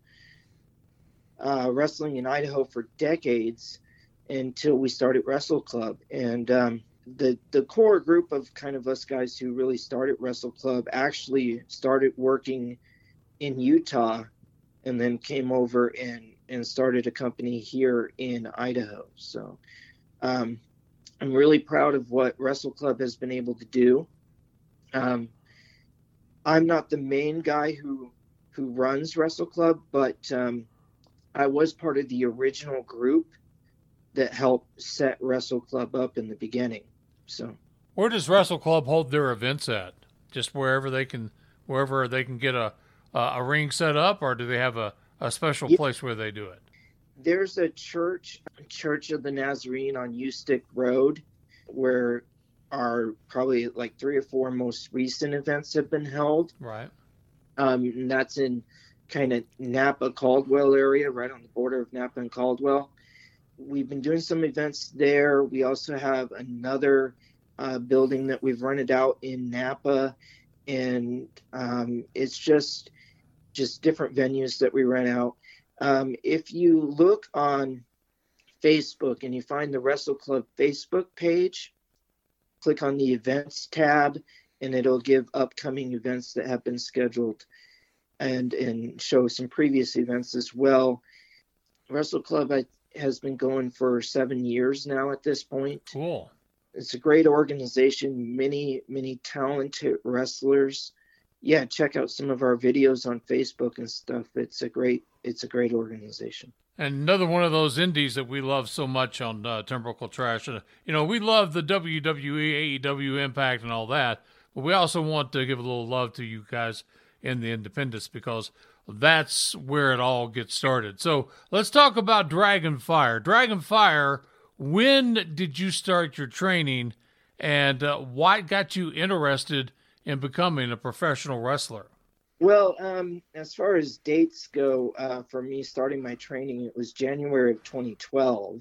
uh, wrestling in Idaho for decades until we started Wrestle Club. And um, the the core group of kind of us guys who really started Wrestle Club actually started working in Utah and then came over and, and started a company here in Idaho. So um, I'm really proud of what Wrestle Club has been able to do. Um, I'm not the main guy who who runs Wrestle Club, but um, I was part of the original group that helped set Wrestle Club up in the beginning. So, where does Wrestle Club hold their events at? Just wherever they can, wherever they can get a uh, a ring set up, or do they have a, a special yeah. place where they do it? There's a church, Church of the Nazarene on Ustick Road, where our probably like three or four most recent events have been held. Right. Um, and that's in kind of Napa, Caldwell area, right on the border of Napa and Caldwell. We've been doing some events there. We also have another uh, building that we've rented out in Napa, and um, it's just just different venues that we rent out. Um, if you look on Facebook and you find the Wrestle Club Facebook page, click on the events tab, and it'll give upcoming events that have been scheduled and and show some previous events as well. Wrestle Club I, has been going for seven years now at this point. Cool. It's a great organization, many, many talented wrestlers. Yeah, check out some of our videos on Facebook and stuff. It's a great, it's a great organization. And another one of those indies that we love so much on uh, Turnbuckle Trash. Uh, you know, we love the W W E, A E W Impact and all that, but we also want to give a little love to you guys in the independents because that's where it all gets started. So let's talk about Dragonfire. Dragonfire, when did you start your training, and uh, what got you interested in becoming a professional wrestler? Well, um, as far as dates go, uh, for me starting my training, it was January of twenty twelve,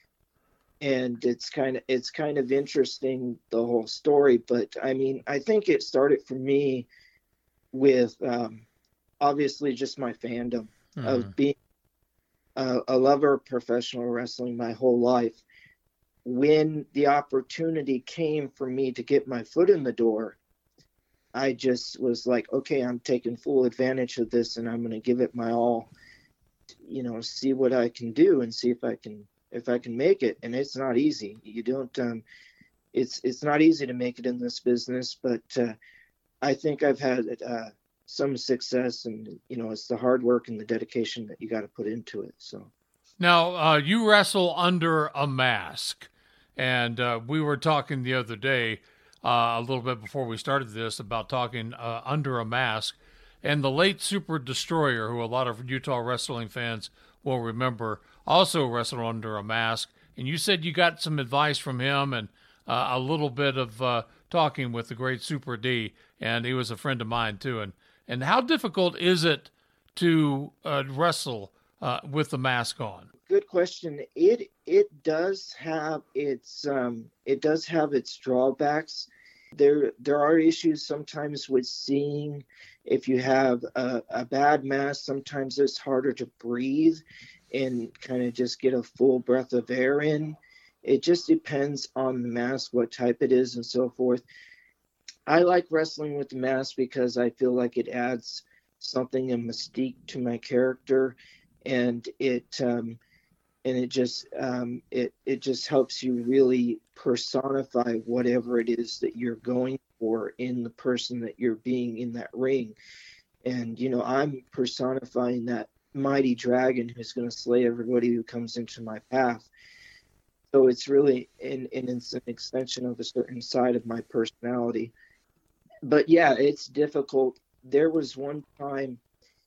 and it's kind of it's kind of interesting, the whole story. But I mean, I think it started for me with um, obviously just my fandom mm-hmm. of being a, a lover of professional wrestling my whole life. When the opportunity came for me to get my foot in the door, I just was like, okay, I'm taking full advantage of this, and I'm going to give it my all. You know, see what I can do and see if I can if I can make it. And it's not easy. You don't. Um, it's it's not easy to make it in this business, but uh, I think I've had uh, some success, and you know, it's the hard work and the dedication that you got to put into it. So now uh, you wrestle under a mask, and uh, we were talking the other day uh, a little bit before we started this about talking uh, under a mask. And the late Super Destroyer, who a lot of Utah wrestling fans will remember, also wrestled under a mask. And you said you got some advice from him and uh, a little bit of uh, talking with the great Super D, and he was a friend of mine too. And and how difficult is it to uh, wrestle uh, with the mask on? Good question. It it does have its um, it does have its drawbacks. There there are issues sometimes with seeing. If you have a, a bad mask, sometimes it's harder to breathe and kind of just get a full breath of air in. It just depends on the mask, what type it is, and so forth. I like wrestling with the mask because I feel like it adds something, a mystique to my character, and it um, and it just um, it it just helps you really personify whatever it is that you're going for in the person that you're being in that ring. And you know, I'm personifying that mighty dragon who's going to slay everybody who comes into my path. So it's really and, and it's an extension of a certain side of my personality. But yeah, it's difficult. There was one time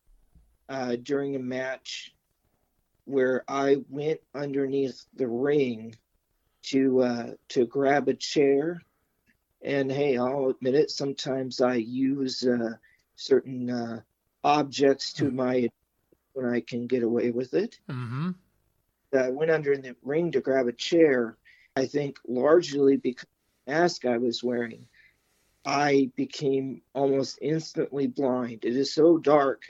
uh, during a match where I went underneath the ring to uh, to grab a chair. And hey, I'll admit it, sometimes I use uh, certain uh, objects to my when I can get away with it. Mm-hmm. I went under the ring to grab a chair. I think largely because of the mask I was wearing, I became almost instantly blind. It is so dark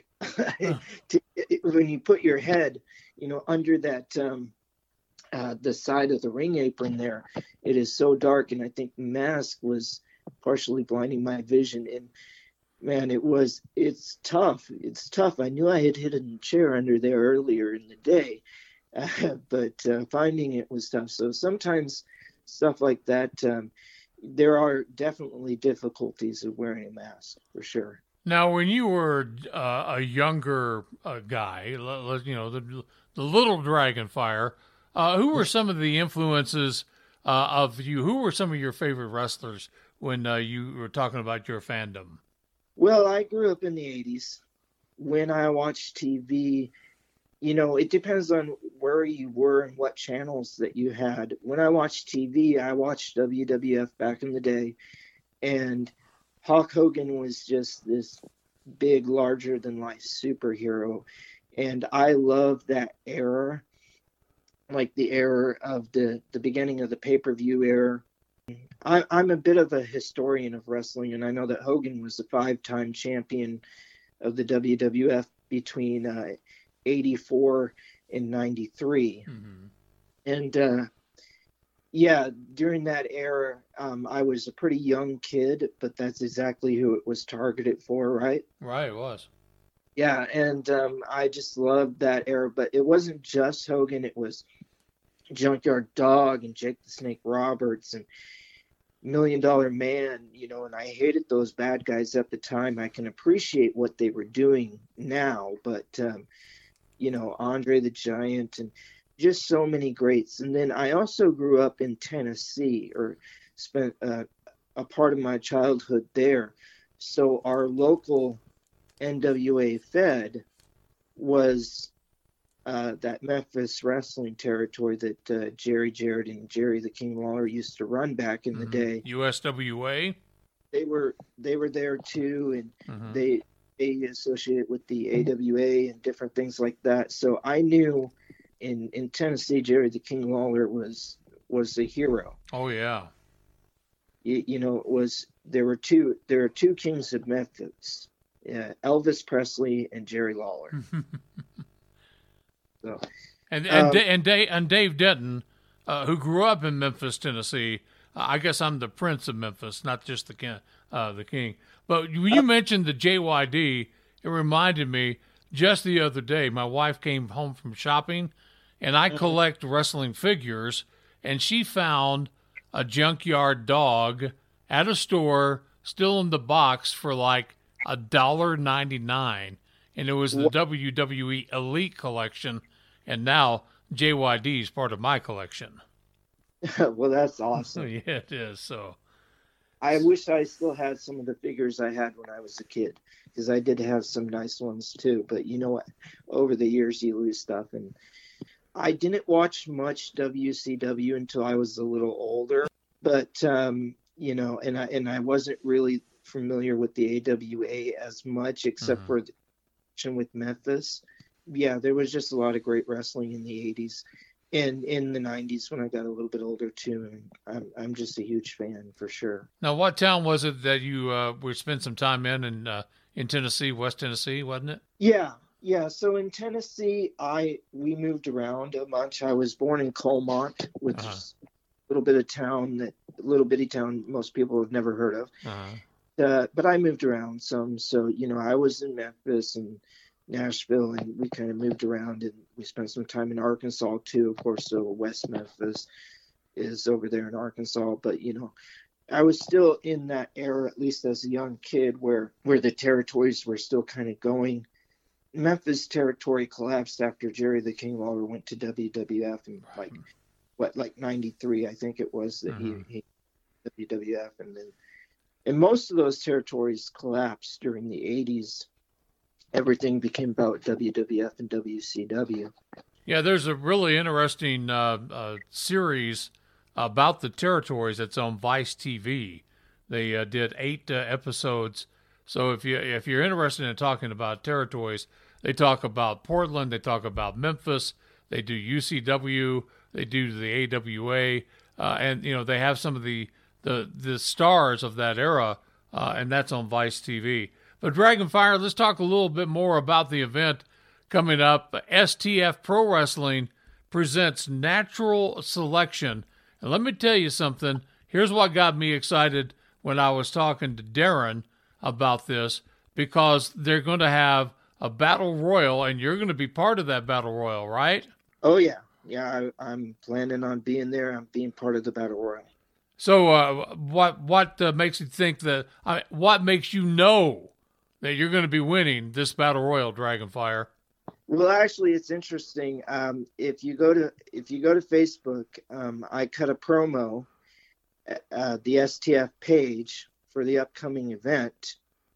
to, when you put your head, you know, under that um, uh, the side of the ring apron there. It is so dark, and I think the mask was partially blinding my vision. And man, it was it's tough. It's tough. I knew I had hidden a chair under there earlier in the day, uh, but uh, finding it was tough. So sometimes stuff like that. Um, there are definitely difficulties of wearing a mask, for sure. Now, when you were uh, a younger uh, guy, you know, the the little Dragonfire, uh, who were some of the influences uh, of you? Who were some of your favorite wrestlers when uh, you were talking about your fandom? Well, I grew up in the eighties. When I watched T V, you know, it depends on where you were and what channels that you had. When I watched T V, I watched W W F back in the day, and Hulk Hogan was just this big, larger-than-life superhero, and I love that era, like the era of the, the beginning of the pay-per-view era. I, I'm a bit of a historian of wrestling, and I know that Hogan was a five-time champion of the W W F between uh, eighty-four and ninety-three. Mm-hmm. And, uh, yeah, during that era, um, I was a pretty young kid, but that's exactly who it was targeted for, right? Right, it was. Yeah, and um, I just loved that era, but it wasn't just Hogan. It was Junkyard Dog and Jake the Snake Roberts and Million Dollar Man, you know, and I hated those bad guys at the time. I can appreciate what they were doing now, but, um, you know, Andre the Giant and just so many greats. And then I also grew up in Tennessee, or spent uh, a part of my childhood there. So our local N W A Fed was uh, that Memphis wrestling territory that uh, Jerry Jarrett and Jerry the King Lawler used to run back in mm-hmm. the day. U S W A? They were they were there too, and mm-hmm. they they associated with the A W A and different things like that. So I knew in in Tennessee, Jerry the King Lawler was was a hero. Oh yeah. You, you know, it was there were two there are two kings of Memphis, uh, Elvis Presley and Jerry Lawler. So, and and um, and Dave and Dave Denton, uh, who grew up in Memphis, Tennessee, I guess I'm the prince of Memphis, not just the king. Uh, the king. But when you mentioned the J Y D, it reminded me just the other day, my wife came home from shopping, and I collect wrestling figures, and she found a junkyard dog at a store still in the box for like a dollar ninety-nine, and it was the W W E Elite collection, and now J Y D is part of my collection. Well, that's awesome. Yeah, it is. So I wish I still had some of the figures I had when I was a kid, because I did have some nice ones too. But you know what? Over the years, you lose stuff. And I didn't watch much W C W until I was a little older. But, um, you know, and I, and I wasn't really familiar with the A W A as much, except mm-hmm. for the action with Memphis. Yeah, there was just a lot of great wrestling in the eighties. In in the nineties when I got a little bit older too, and I'm I'm just a huge fan for sure. Now, what town was it that you uh, were spent some time in in uh, in Tennessee, West Tennessee, wasn't it? Yeah, yeah. So in Tennessee, I we moved around a bunch. I was born in Colmont, which uh-huh. is a little bit of town that little bitty town most people have never heard of. Uh-huh. Uh, but I moved around some, so you know I was in Memphis and Nashville, and we kind of moved around, and we spent some time in Arkansas too. Of course, so West Memphis is over there in Arkansas, but you know, I was still in that era, at least as a young kid, where where the territories were still kind of going. Memphis territory collapsed after Jerry the King Lawler went to W W F in like what, like ninety-three, I think it was that mm-hmm. he, he W W F, and then and most of those territories collapsed during the eighties. Everything became about W W F and W C W. Yeah, there's a really interesting uh, uh, series about the territories that's on Vice T V. They uh, did eight uh, episodes. So if you if you're interested in talking about territories, they talk about Portland, they talk about Memphis, they do U C W, they do the A W A, uh, and you know they have some of the the the stars of that era, uh, and that's on Vice T V. But Dragonfire, let's talk a little bit more about the event coming up. S T F Pro Wrestling presents Natural Selection. And let me tell you something. Here's what got me excited when I was talking to Darren about this, because they're going to have a battle royal, and you're going to be part of that battle royal, right? Oh, yeah. Yeah, I, I'm planning on being there. I'm being part of the battle royal. So uh, what what uh, makes you think that, uh, what makes you know that you're going to be winning this battle royal, Dragonfire? Well, actually, it's interesting. Um, if you go to if you go to Facebook, um, I cut a promo at uh, the S T F page for the upcoming event,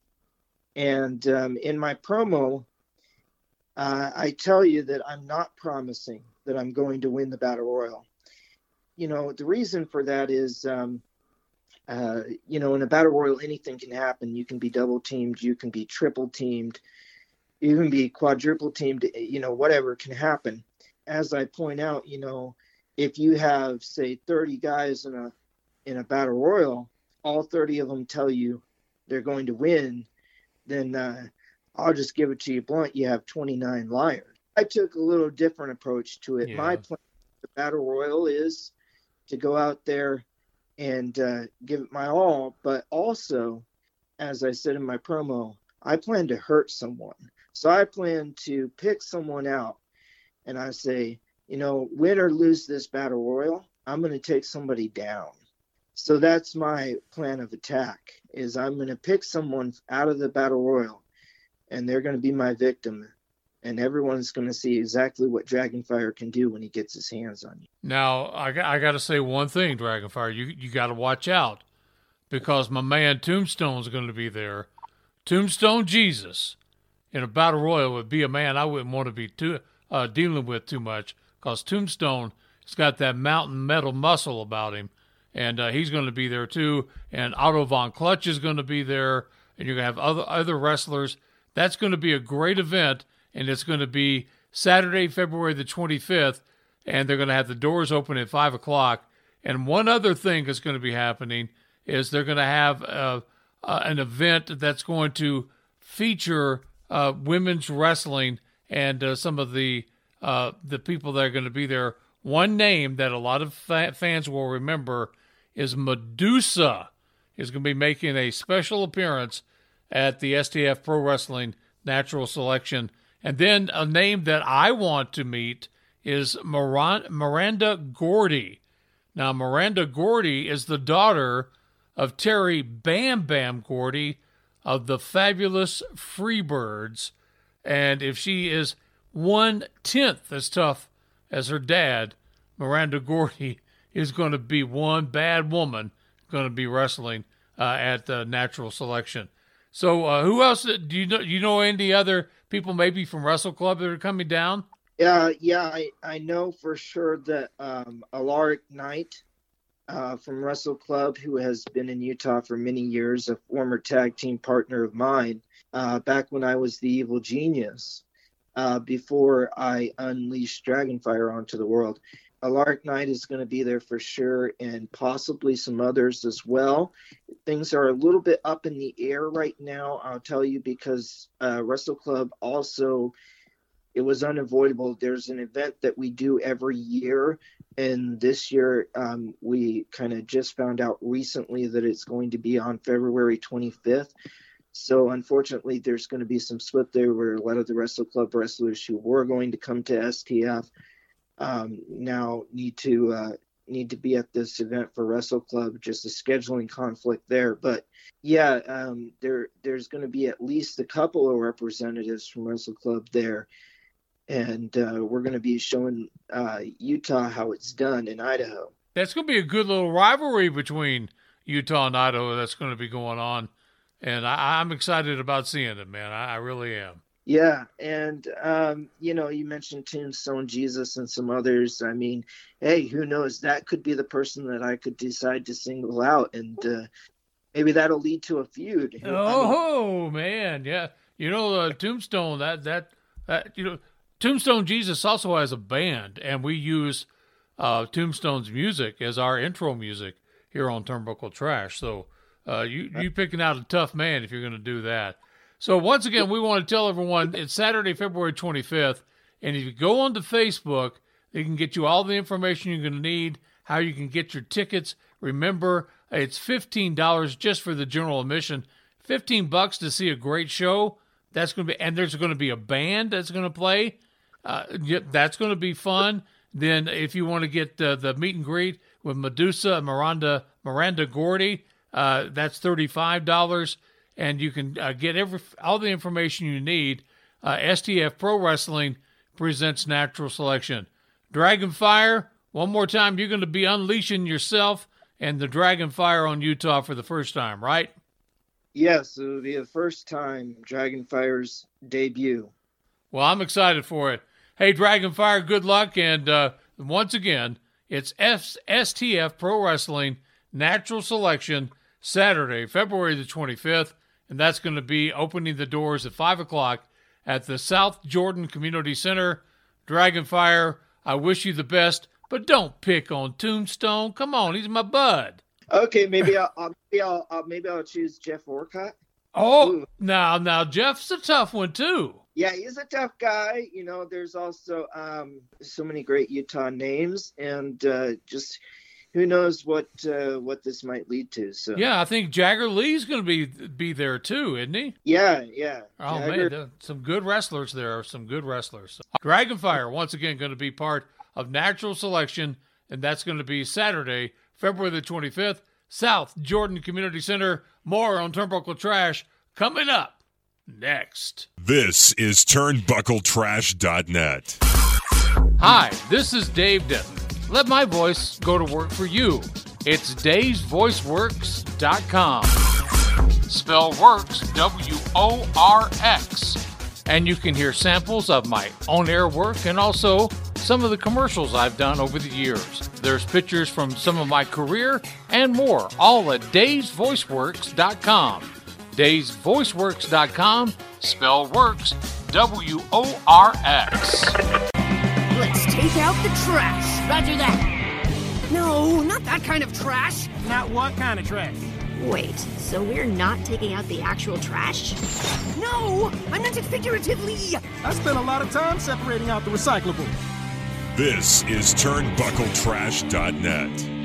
and um, in my promo, uh, I tell you that I'm not promising that I'm going to win the battle royal. You know, the reason for that is. Um, Uh, you know, in a battle royal, anything can happen. You can be double teamed, you can be triple teamed, you can be quadruple teamed, you know, whatever can happen. As I point out, you know, if you have, say, thirty guys in a in a battle royal, all thirty of them tell you they're going to win, then uh, I'll just give it to you blunt, you have twenty-nine liars. I took a little different approach to it. Yeah. My plan for the battle royal is to go out there and uh, give it my all, but also, as I said in my promo, I plan to hurt someone. So I plan to pick someone out, and I say, you know, win or lose this battle royal, I'm going to take somebody down. So that's my plan of attack, is I'm going to pick someone out of the battle royal, and they're going to be my victim. And everyone's going to see exactly what Dragonfire can do when he gets his hands on you. Now, I, I got to say one thing, Dragonfire. You you got to watch out, because my man Tombstone's going to be there. Tombstone Jesus in a battle royal would be a man I wouldn't want to be too, uh, dealing with too much, because Tombstone has got that mountain metal muscle about him, and uh, he's going to be there too. And Otto von Clutch is going to be there, and you're going to have other other wrestlers. That's going to be a great event. And it's going to be Saturday, February the twenty-fifth, and they're going to have the doors open at five o'clock. And one other thing that's going to be happening is they're going to have uh, uh, an event that's going to feature uh, women's wrestling, and uh, some of the uh, the people that are going to be there. One name that a lot of fa- fans will remember is Medusa is going to be making a special appearance at the S T F Pro Wrestling Natural Selection. And then a name that I want to meet is Miranda Gordy. Now, Miranda Gordy is the daughter of Terry Bam Bam Gordy of the Fabulous Freebirds. And if she is one-tenth as tough as her dad, Miranda Gordy is going to be one bad woman going to be wrestling uh, at the Natural Selection. So uh, who else? Do you know, you know any other people maybe from Wrestle Club that are coming down? Yeah, yeah, I, I know for sure that um, Alaric Knight uh, from Wrestle Club, who has been in Utah for many years, a former tag team partner of mine, uh, back when I was the Evil Genius, uh, before I unleashed Dragonfire onto the world. Alaric Knight is going to be there for sure, and possibly some others as well. Things are a little bit up in the air right now, I'll tell you, because uh, Wrestle Club also, it was unavoidable. There's an event that we do every year, and this year um, we kind of just found out recently that it's going to be on February twenty-fifth. So unfortunately, there's going to be some split there where a lot of the Wrestle Club wrestlers who were going to come to S T F um, now need to uh, need to be at this event for Wrestle Club. Just a scheduling conflict there. But yeah, um, there there's going to be at least a couple of representatives from Wrestle Club there. And uh, we're going to be showing uh, Utah how it's done in Idaho. That's going to be a good little rivalry between Utah and Idaho that's going to be going on. And I, I'm excited about seeing it, man. I, I really am. Yeah, and, um, you know, you mentioned Tombstone Jesus and some others. I mean, hey, who knows? That could be the person that I could decide to single out, and uh, maybe that'll lead to a feud. Oh, I mean, man, yeah. You know, uh, Tombstone, that, that, that, you know, Tombstone Jesus also has a band, and we use uh, Tombstone's music as our intro music here on Turnbuckle Trash. So uh, you you picking out a tough man if you're going to do that. So once again, we want to tell everyone it's Saturday, February twenty-fifth, and if you go onto Facebook, they can get you all the information you're going to need, how you can get your tickets. Remember, it's fifteen dollars just for the general admission, fifteen bucks to see a great show. That's going to be, and there's going to be a band that's going to play. Uh, yep, that's going to be fun. Then if you want to get the, the meet and greet with Medusa and Miranda, Miranda Gordy, uh, that's thirty-five dollars. And you can uh, get every all the information you need. Uh, S T F Pro Wrestling presents Natural Selection. Dragonfire, one more time, you're going to be unleashing yourself and the Dragonfire on Utah for the first time, right? Yes, it'll be the first time Dragonfire's debut. Well, I'm excited for it. Hey, Dragonfire, good luck. And uh, once again, it's S T F Pro Wrestling Natural Selection, Saturday, February the twenty-fifth. And that's going to be opening the doors at five o'clock at the South Jordan Community Center. Dragonfire, I wish you the best, but don't pick on Tombstone. Come on, he's my bud. Okay, maybe I'll, I'll, maybe I'll, I'll maybe I'll choose Jeff Orcott. Oh, Ooh. now now Jeff's a tough one too. Yeah, he's a tough guy. You know, there's also um, so many great Utah names, and uh, just who knows what uh, what this might lead to. So yeah, I think Jagger Lee's going to be be there too, isn't he? Yeah, yeah. Oh Jagger. man, some good wrestlers there. Are some good wrestlers. So, Dragonfire once again going to be part of Natural Selection, and that's going to be Saturday, February the twenty-fifth, South Jordan Community Center. More on Turnbuckle Trash coming up next. This is Turnbuckle Trash dot net. Hi, this is Dave Denton. Let my voice go to work for you. It's Daves Voice Works dot com. Spell works, W O R X. And you can hear samples of my on-air work and also some of the commercials I've done over the years. There's pictures from some of my career and more, all at Daves Voice Works dot com. Daves Voice Works dot com, spell works, W O R X. Let's take out the trash. Roger that. No, not that kind of trash. Not what kind of trash? Wait, so we're not taking out the actual trash? No, I meant it figuratively. I spent a lot of time separating out the recyclable. This is Turnbuckle Trash dot net.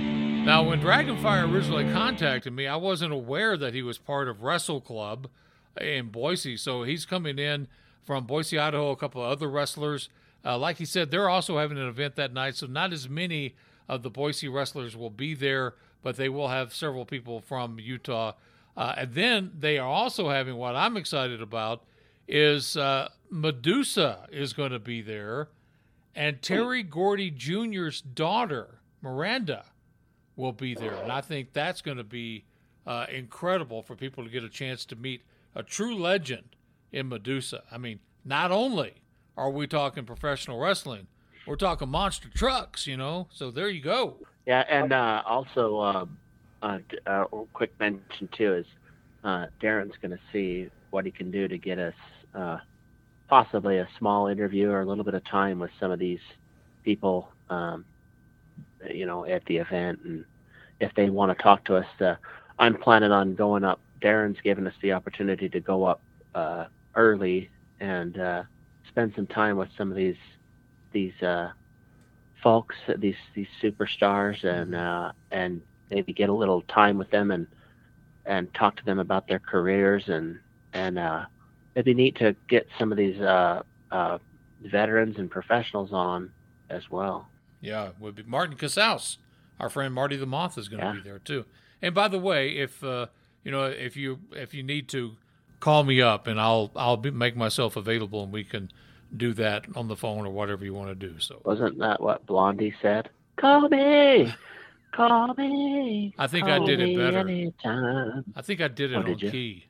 Now, when Dragonfire originally contacted me, I wasn't aware that he was part of Wrestle Club in Boise. So he's coming in from Boise, Idaho, a couple of other wrestlers. Uh, like he said, they're also having an event that night, so not as many of the Boise wrestlers will be there, but they will have several people from Utah. Uh, and then they are also having, what I'm excited about, is uh, Medusa is going to be there, and Terry Gordy Junior's daughter, Miranda, will be there. And I think that's going to be uh, incredible for people to get a chance to meet a true legend in Medusa. I mean, not only are we talking professional wrestling, we're talking monster trucks, you know? So there you go. Yeah, and uh, also, uh, uh, uh, a quick mention, too, is uh, Darren's going to see what he can do to get us uh, possibly a small interview or a little bit of time with some of these people, um, you know, at the event. And if they want to talk to us, uh, I'm planning on going up. Darren's given us the opportunity to go up uh, early and uh, spend some time with some of these these uh, folks, these these superstars, and uh, and maybe get a little time with them and and talk to them about their careers, and and uh, it'd be neat to get some of these uh, uh, veterans and professionals on as well. Yeah, would be Martin Casaus, our friend Marty the Moth, is going to Yeah. be there too. And by the way, if uh, you know, if you if you need to, call me up and I'll I'll be, make myself available, and we can do that on the phone or whatever you want to do. So Wasn't that what Blondie said? Call me, call me. I think call I did it me better. anytime. I think I did it Oh, on did you? key.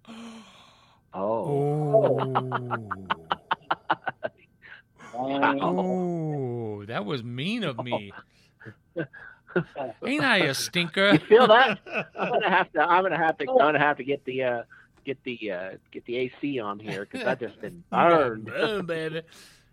Oh. Oh, that was mean of me. Ain't I a stinker? You feel that? I'm gonna have to. I'm gonna have to. I'm gonna have to get the uh, get the uh, get the A C on here because I just been burned. Burn, baby.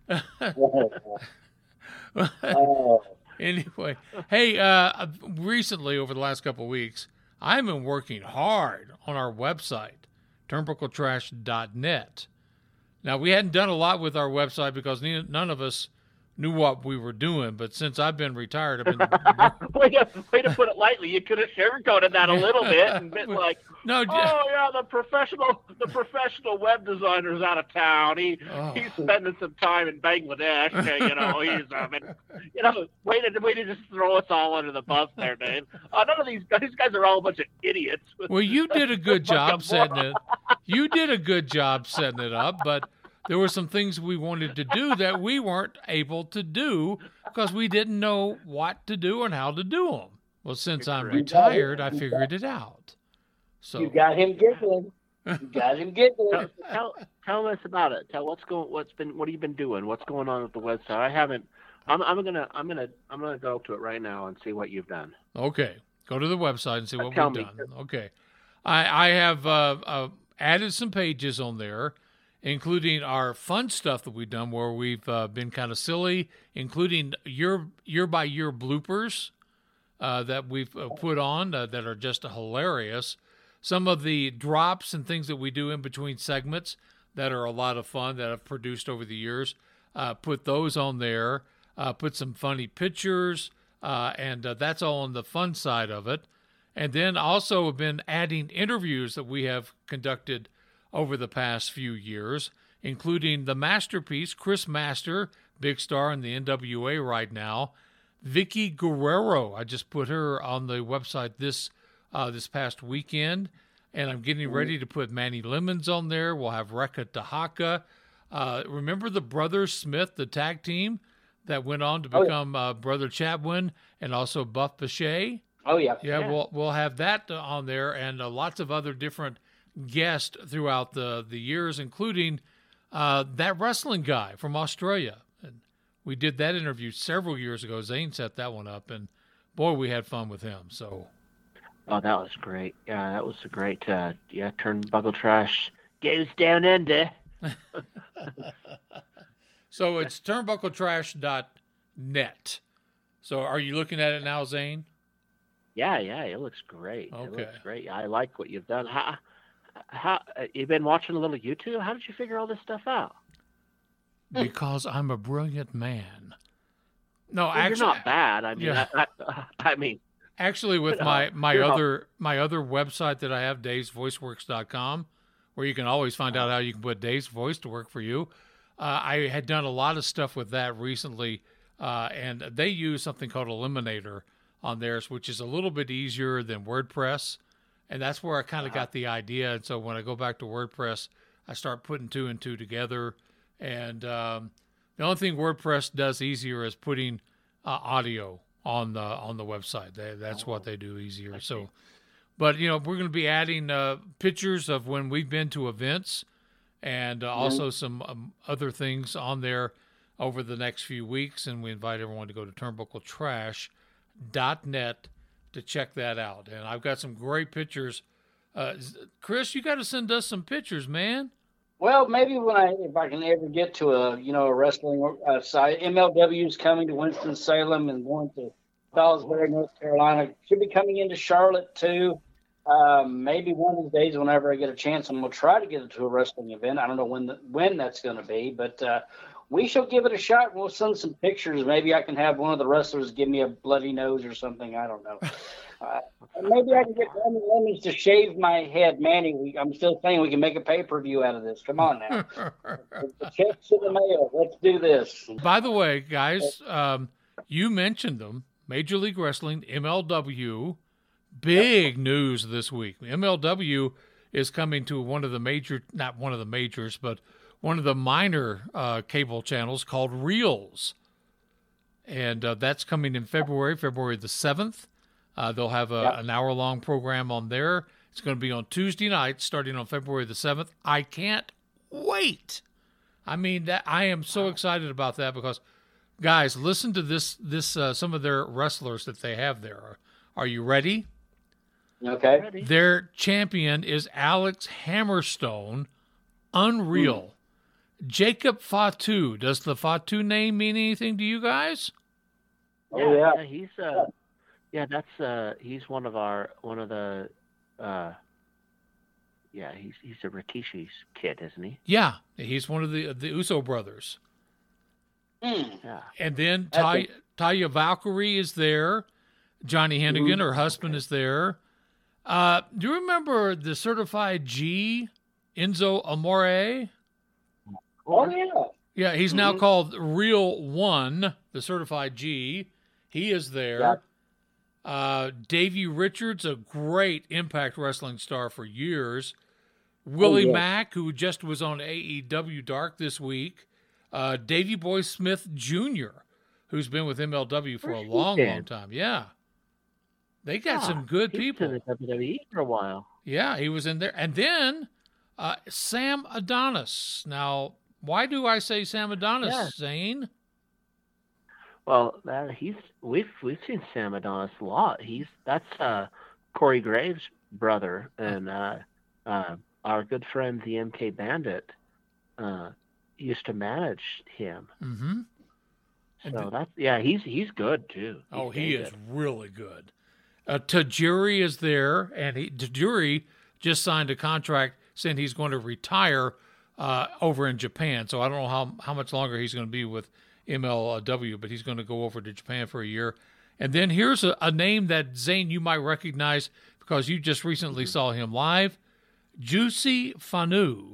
Anyway, hey, uh, recently over the last couple of weeks, I've been working hard on our website, turnbuckle trash dot net. Now, we hadn't done a lot with our website because ne- none of us knew what we were doing, but since I've been retired, I've been... way, to, way to put it lightly. You could have sugarcoated that a little bit and been like, no, oh, yeah, the professional the professional web designer's out of town. He Oh. He's spending some time in Bangladesh. uh, You know, he's, um, and, you know, way to, way to just throw us all under the bus there, Dave. Uh, none of these guys, these guys are all a bunch of idiots. Well, you did a good Bunch job of setting morons. it. You did a good job setting it up, but there were some things we wanted to do that we weren't able to do because we didn't know what to do and how to do them. Well, since I'm retired, I figured it out. So You got him giggling. You got him giggling. Tell, tell tell us about it. Tell what's going what's been what have you been doing? What's going on with the website? I haven't. I'm I'm gonna I'm gonna I'm gonna go to it right now and see what you've done. Okay, go to the website and see what Tell we've me. done. Okay, I I have uh, uh, added some pages on there, including our fun stuff that we've done where we've uh, been kind of silly, including year year by year bloopers uh, that we've uh, put on uh, that are just hilarious. Some of the drops and things that we do in between segments that are a lot of fun that I've produced over the years, uh, put those on there. Uh, put some funny pictures, uh, and uh, that's all on the fun side of it. And then also have been adding interviews that we have conducted over the past few years, including the Masterpiece, Chris Master, big star in the N W A right now, Vicky Guerrero. I just put her on the website this uh, this past weekend, and I'm getting ready to put Manny Lemons on there. We'll have Rekha Tahaka. Uh, remember the Brothers Smith, the tag team that went on to Oh, yeah. become uh, Brother Chadwin and also Buff Bechet? Oh, yeah. Yeah, Yeah. we'll we'll have that uh, on there, and uh, lots of other different guests throughout the the years, including uh, that wrestling guy from Australia. And we did that interview several years ago. Zane set that one up, and boy, we had fun with him. So, Oh, that was great. Yeah, that was a great. Uh, yeah, Turnbuckle Trash goes down under. so it's turnbuckle trash dot net. So, are you looking at it now, Zane? Yeah, yeah, it looks great. It Okay. looks great. I like what you've done. How, how uh, you've been watching a little YouTube? How did you figure all this stuff out? Because I'm a brilliant man. No, Well, actually, you're not bad. I mean, yeah. I, I, I mean, Actually, with But, uh, my my you're other my other website that I have, daves voice works dot com, where you can always find out how you can put Dave's voice to work for you. Uh, I had done a lot of stuff with that recently, uh, and they use something called Eliminator on theirs, which is a little bit easier than WordPress, and that's where I kind of got the idea. And so when I go back to WordPress, I start putting two and two together. And um, the only thing WordPress does easier is putting uh, audio on the on the website. They, that's oh, what they do easier. So, but you know, we're going to be adding uh, pictures of when we've been to events, and uh, also some um, other things on there over the next few weeks. And we invite everyone to go to turnbuckle trash dot net to check that out. And I've got some great pictures. Uh, Chris, you got to send us some pictures, man. Well, maybe when I, if I can ever get to a, you know, a wrestling uh, site. M L W is coming to Winston-Salem and going to Salisbury, North Carolina. Should be coming into Charlotte too. Um, maybe one of these days, whenever I get a chance, I'm going to try to get into a wrestling event. I don't know when the, when that's going to be, but uh, we shall give it a shot. We'll send some pictures. Maybe I can have one of the wrestlers give me a bloody nose or something. I don't know. Uh, maybe I can get Lemon Lemons to shave my head. Manny, we, I'm still saying we can make a pay-per-view out of this. Come on now. The check's in the mail. Let's do this. By the way, guys, um, you mentioned them. Major League Wrestling, M L W. Big yep. news this week. M L W is coming to one of the major, not one of the majors, but one of the minor uh, cable channels called Reels. And uh, that's coming in February, February the seventh. Uh, they'll have a, yep. an hour-long program on there. It's going to be on Tuesday nights, starting on February the seventh. I can't wait. I mean, that I am so excited about that because, guys, listen to this. This uh, some of their wrestlers that they have there. Are, are you ready? Okay. Ready. Their champion is Alex Hammerstone. Unreal. Mm. Jacob Fatu. Does the Fatu name mean anything to you guys? Yeah, oh, yeah. yeah he's uh, yeah, that's uh, he's one of our one of the uh, yeah, he's he's a Rikishi's kid, isn't he? Yeah, he's one of the the Uso brothers. Mm. Yeah. And then Ty, Taya Valkyrie is there. Johnny Hennigan, Mm. her husband, is there. Uh, do you remember the Certified G, Enzo Amore? Oh, yeah. Yeah, he's mm-hmm. now called Real One, the Certified G. He is there. Yeah. Uh, Davey Richards, a great Impact Wrestling star for years. Willie oh, yes. Mack, who just was on A E W Dark this week. Uh, Davey Boy Smith Junior, who's been with M L W for Where's a long, been? long time. Yeah. They got ah, some good he's people. been in W W E for a while. Yeah, he was in there. And then uh, Sam Adonis. Now, why do I say Sam Adonis, yeah. Zane? Well, that, he's we've we've seen Sam Adonis a lot. He's that's uh, Corey Graves' brother, and uh, uh, our good friend the M K Bandit uh, used to manage him. Mm-hmm. So the, that's yeah, he's he's good too. He's oh, he is good. really good. Uh, Tajiri is there, and he, Tajiri just signed a contract saying he's going to retire uh, over in Japan. So I don't know how how much longer he's going to be with M L W, but he's going to go over to Japan for a year. And then here's a, a name that, Zane, you might recognize because you just recently mm-hmm. saw him live. Juicy Fanu.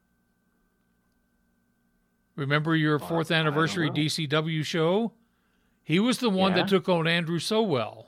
Remember your fourth oh, anniversary D C W show? He was the one yeah. that took on Andrew Sowell.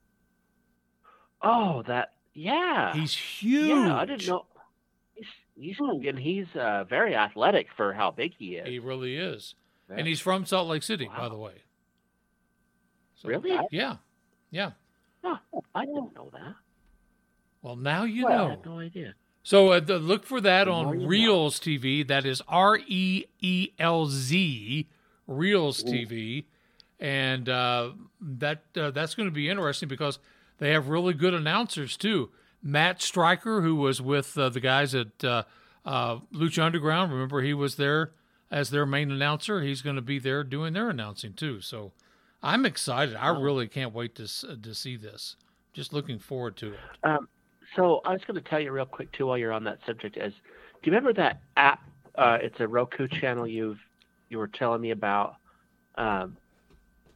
Oh, that, yeah. He's huge. Yeah, I didn't know. He's, he's, and he's uh, very athletic for how big he is. He really is. Yeah. And he's from Salt Lake City, wow. by the way. So, really? Yeah. Yeah. Oh, I didn't know that. Well, now you well, know. I had no idea. So uh, the, look for that on Reels know. T V. That is R E E L Z, Reels Ooh. T V. And uh, that uh, that's going to be interesting because they have really good announcers, too. Matt Stryker, who was with uh, the guys at uh, uh, Lucha Underground, remember he was there as their main announcer. He's going to be there doing their announcing, too. So I'm excited. I really can't wait to to see this. Just looking forward to it. Um, so I was going to tell you real quick, too, while you're on that subject, is do you remember that app? Uh, it's a Roku channel you've you were telling me about. Um,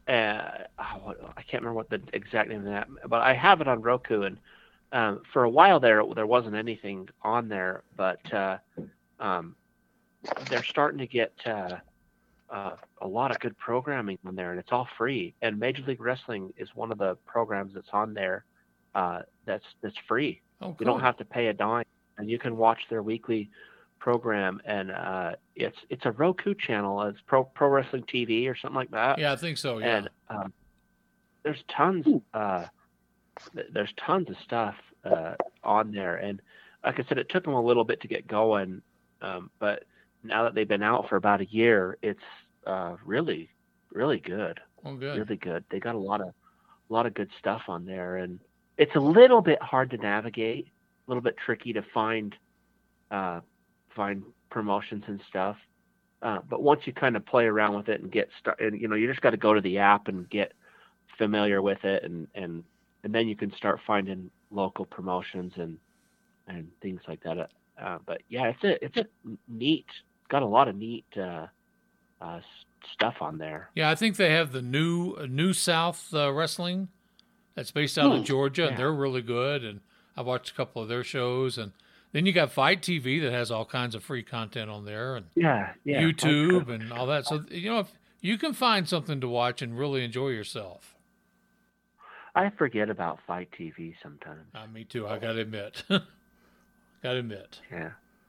uh, oh, I can't remember what the exact name of that, but I have it on Roku, and um, for a while there, there wasn't anything on there, but uh, um, they're starting to get uh, uh, a lot of good programming on there, and it's all free. And Major League Wrestling is one of the programs that's on there uh, that's that's free. Oh, cool. You don't have to pay a dime, and you can watch their weekly program. And uh, it's it's a Roku channel. It's Pro Pro Wrestling T V or something like that. Yeah, I think so. Yeah. And um, there's tons. Uh, th- there's tons of stuff uh, on there, and like I said, it took them a little bit to get going, um, but now that they've been out for about a year, it's uh, really, really good. Oh, good. Really good. They got a lot of, a lot of good stuff on there, and it's a little bit hard to navigate, a little bit tricky to find, uh, find promotions and stuff. Uh, but once you kind of play around with it and get started, you know, you just got to go to the app and get familiar with it, and and and then you can start finding local promotions and and things like that. Uh, but yeah, it's a it's a neat. Got a lot of neat uh, uh, stuff on there. Yeah, I think they have the new uh, New South uh, Wrestling that's based out Hmm. of Georgia, Yeah. and they're really good. And I watched a couple of their shows, and then you got Fight T V that has all kinds of free content on there, and Yeah, yeah, YouTube that's and all that. So you know, if you can find something to watch and really enjoy yourself. I forget about Fight T V sometimes. Uh, me too. I gotta admit. gotta admit. Yeah.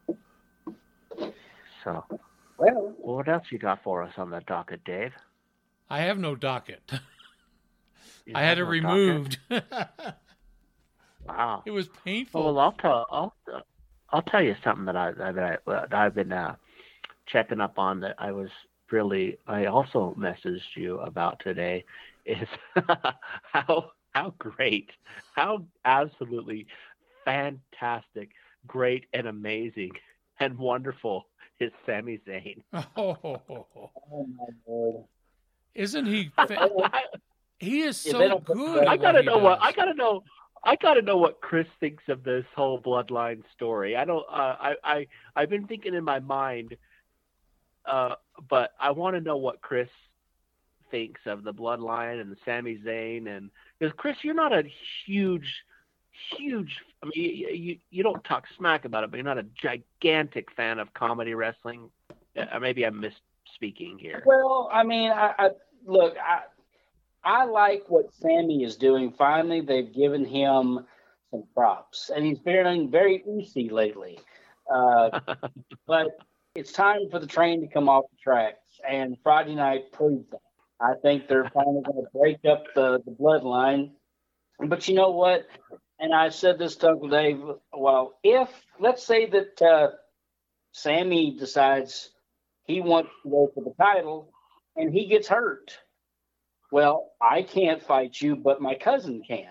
So, well, what else you got for us on the docket, Dave? I have no docket. You I had have it no removed. Wow. It was painful. Well, I'll tell I'll I'll tell you something that I that, I, that I've been uh, checking up on that I was really I also messaged you about today is how how great, how absolutely fantastic, great and amazing and wonderful is Sami Zayn. Oh, oh my Lord. Isn't he? Fa- he is Yeah, so they don't put good. I at gotta what he know what does. I gotta know. I gotta know what Chris thinks of this whole bloodline story. I don't. Uh, I I I've been thinking in my mind, uh, but I want to know what Chris thinks of the bloodline and the Sami Zayn, and because Chris, you're not a huge, huge. I mean, you, you you don't talk smack about it, but you're not a gigantic fan of comedy wrestling. Uh, maybe I'm misspeaking here. Well, I mean, I, I look, I I like what Sammy is doing. Finally, they've given him some props, and he's been very oozy lately. Uh, but it's time for the train to come off the tracks, and Friday night proved that. I think they're finally going to break up the, the bloodline. But you know what? And I said this to Uncle Dave. Well, if let's say that uh, Sammy decides he wants to go for the title, and he gets hurt. Well, I can't fight you, but my cousin can.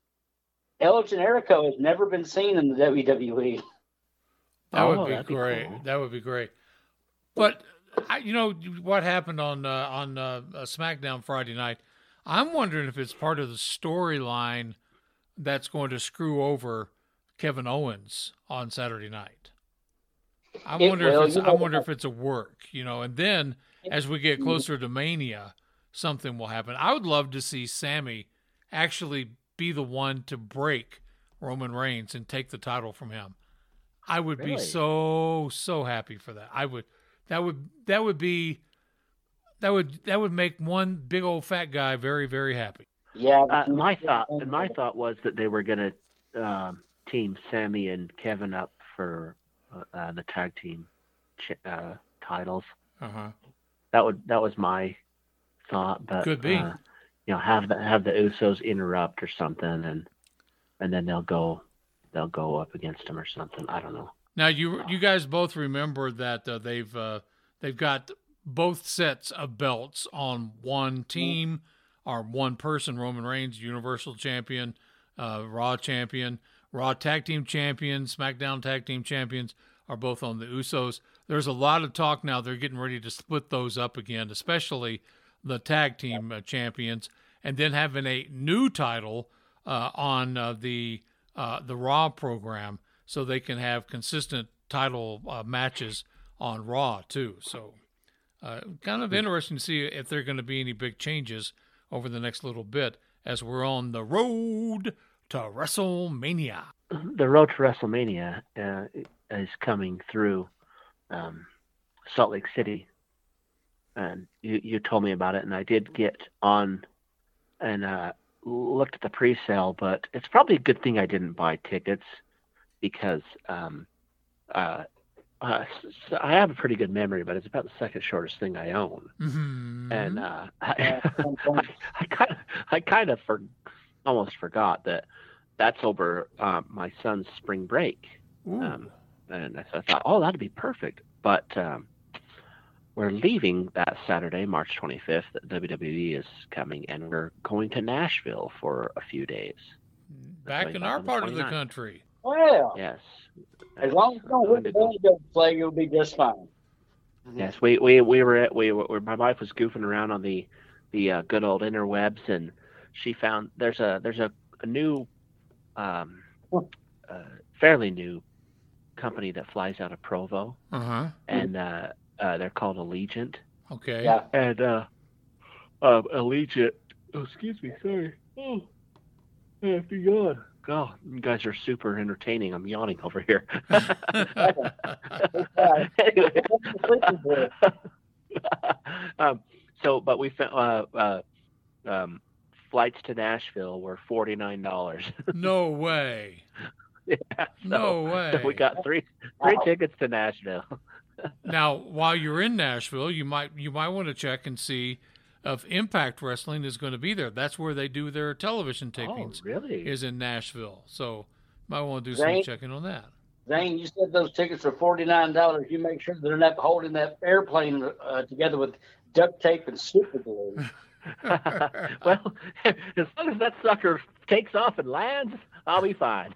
El Generico has never been seen in the W W E. That Oh, would be that'd be great. cool. That would be great. But I, you know what happened on uh, on uh, uh, SmackDown Friday night? I'm wondering if it's part of the storyline that's going to screw over Kevin Owens on Saturday night. I It wonder will. if it's You I know, wonder if it's a work, you know. And then as we get closer to Mania, something will happen. I would love to see Sammy actually be the one to break Roman Reigns and take the title from him. I would be Really? so so happy for that. I would that would that would be that would that would make one big old fat guy very very happy. Yeah. Uh, my thought and my thought was that they were going to um, team Sammy and Kevin up for uh, uh, the tag team ch- uh, titles. Uh-huh. That would that was my thought, but Could be. Uh, you know, have the have the Usos interrupt or something, and and then they'll go they'll go up against them or something. I don't know. Now you you guys both remember that uh, they've uh, they've got both sets of belts on one team or one person. Roman Reigns, Universal Champion, uh, Raw Champion, Raw Tag Team Champions, SmackDown Tag Team Champions are both on the Usos. There's a lot of talk now. They're getting ready to split those up again, especially the Tag Team uh, Champions, and then having a new title uh, on uh, the uh, the Raw program, so they can have consistent title uh, matches on Raw too. So, uh, kind of interesting to see if there are going to be any big changes over the next little bit as we're on the road to WrestleMania. The road to WrestleMania uh, is coming through um, Salt Lake City. And you, you told me about it, and I did get on and uh, looked at the pre-sale, but it's probably a good thing I didn't buy tickets because um, uh, uh, so I have a pretty good memory, but it's about the second shortest thing I own. Mm-hmm. And uh, I, I kind of, I kind of for, almost forgot that that's over uh, my son's spring break. Um, and I thought, oh, that'd be perfect. But um, we're leaving that Saturday, March twenty-fifth. W W E is coming, and we're going to Nashville for a few days. Back in our part of the country. Well, yes. As long as you don't hit the band go play, you'll be just fine. Yes, we we we were at we were my wife was goofing around on the the uh, good old interwebs, and she found there's a there's a, a new, um, uh, fairly new company that flies out of Provo, uh-huh. and uh, uh, they're called Allegiant. Okay. Yeah. And uh, uh, Allegiant. Oh, excuse me, sorry. Oh, I have to yawn. God, you guys are super entertaining. I'm yawning over here. Anyway. um, so, but we found uh, uh, um, flights to Nashville were forty-nine dollars. No way. Yeah, so, no way. So we got three three tickets to Nashville. Now, while you're in Nashville, you might you might want to check and see if Impact Wrestling is going to be there. That's where they do their television tapings. Oh, really? Is in Nashville. So might want to do Zane, some checking on that. Zane, you said those tickets are forty-nine dollars. You make sure they're not holding that airplane uh, together with duct tape and super glue. Well, as long as that sucker takes off and lands, I'll be fine.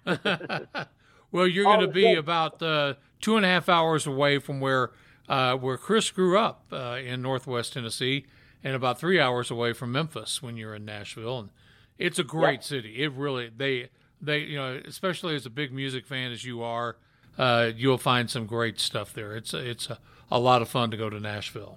Well, you're going to be about uh, two and a half hours away from where uh, where Chris grew up uh, in Northwest Tennessee, and about three hours away from Memphis when you're in Nashville. And it's a great yeah. city. It really they they you know especially as a big music fan as you are, uh, you'll find some great stuff there. It's a, it's a, a lot of fun to go to Nashville.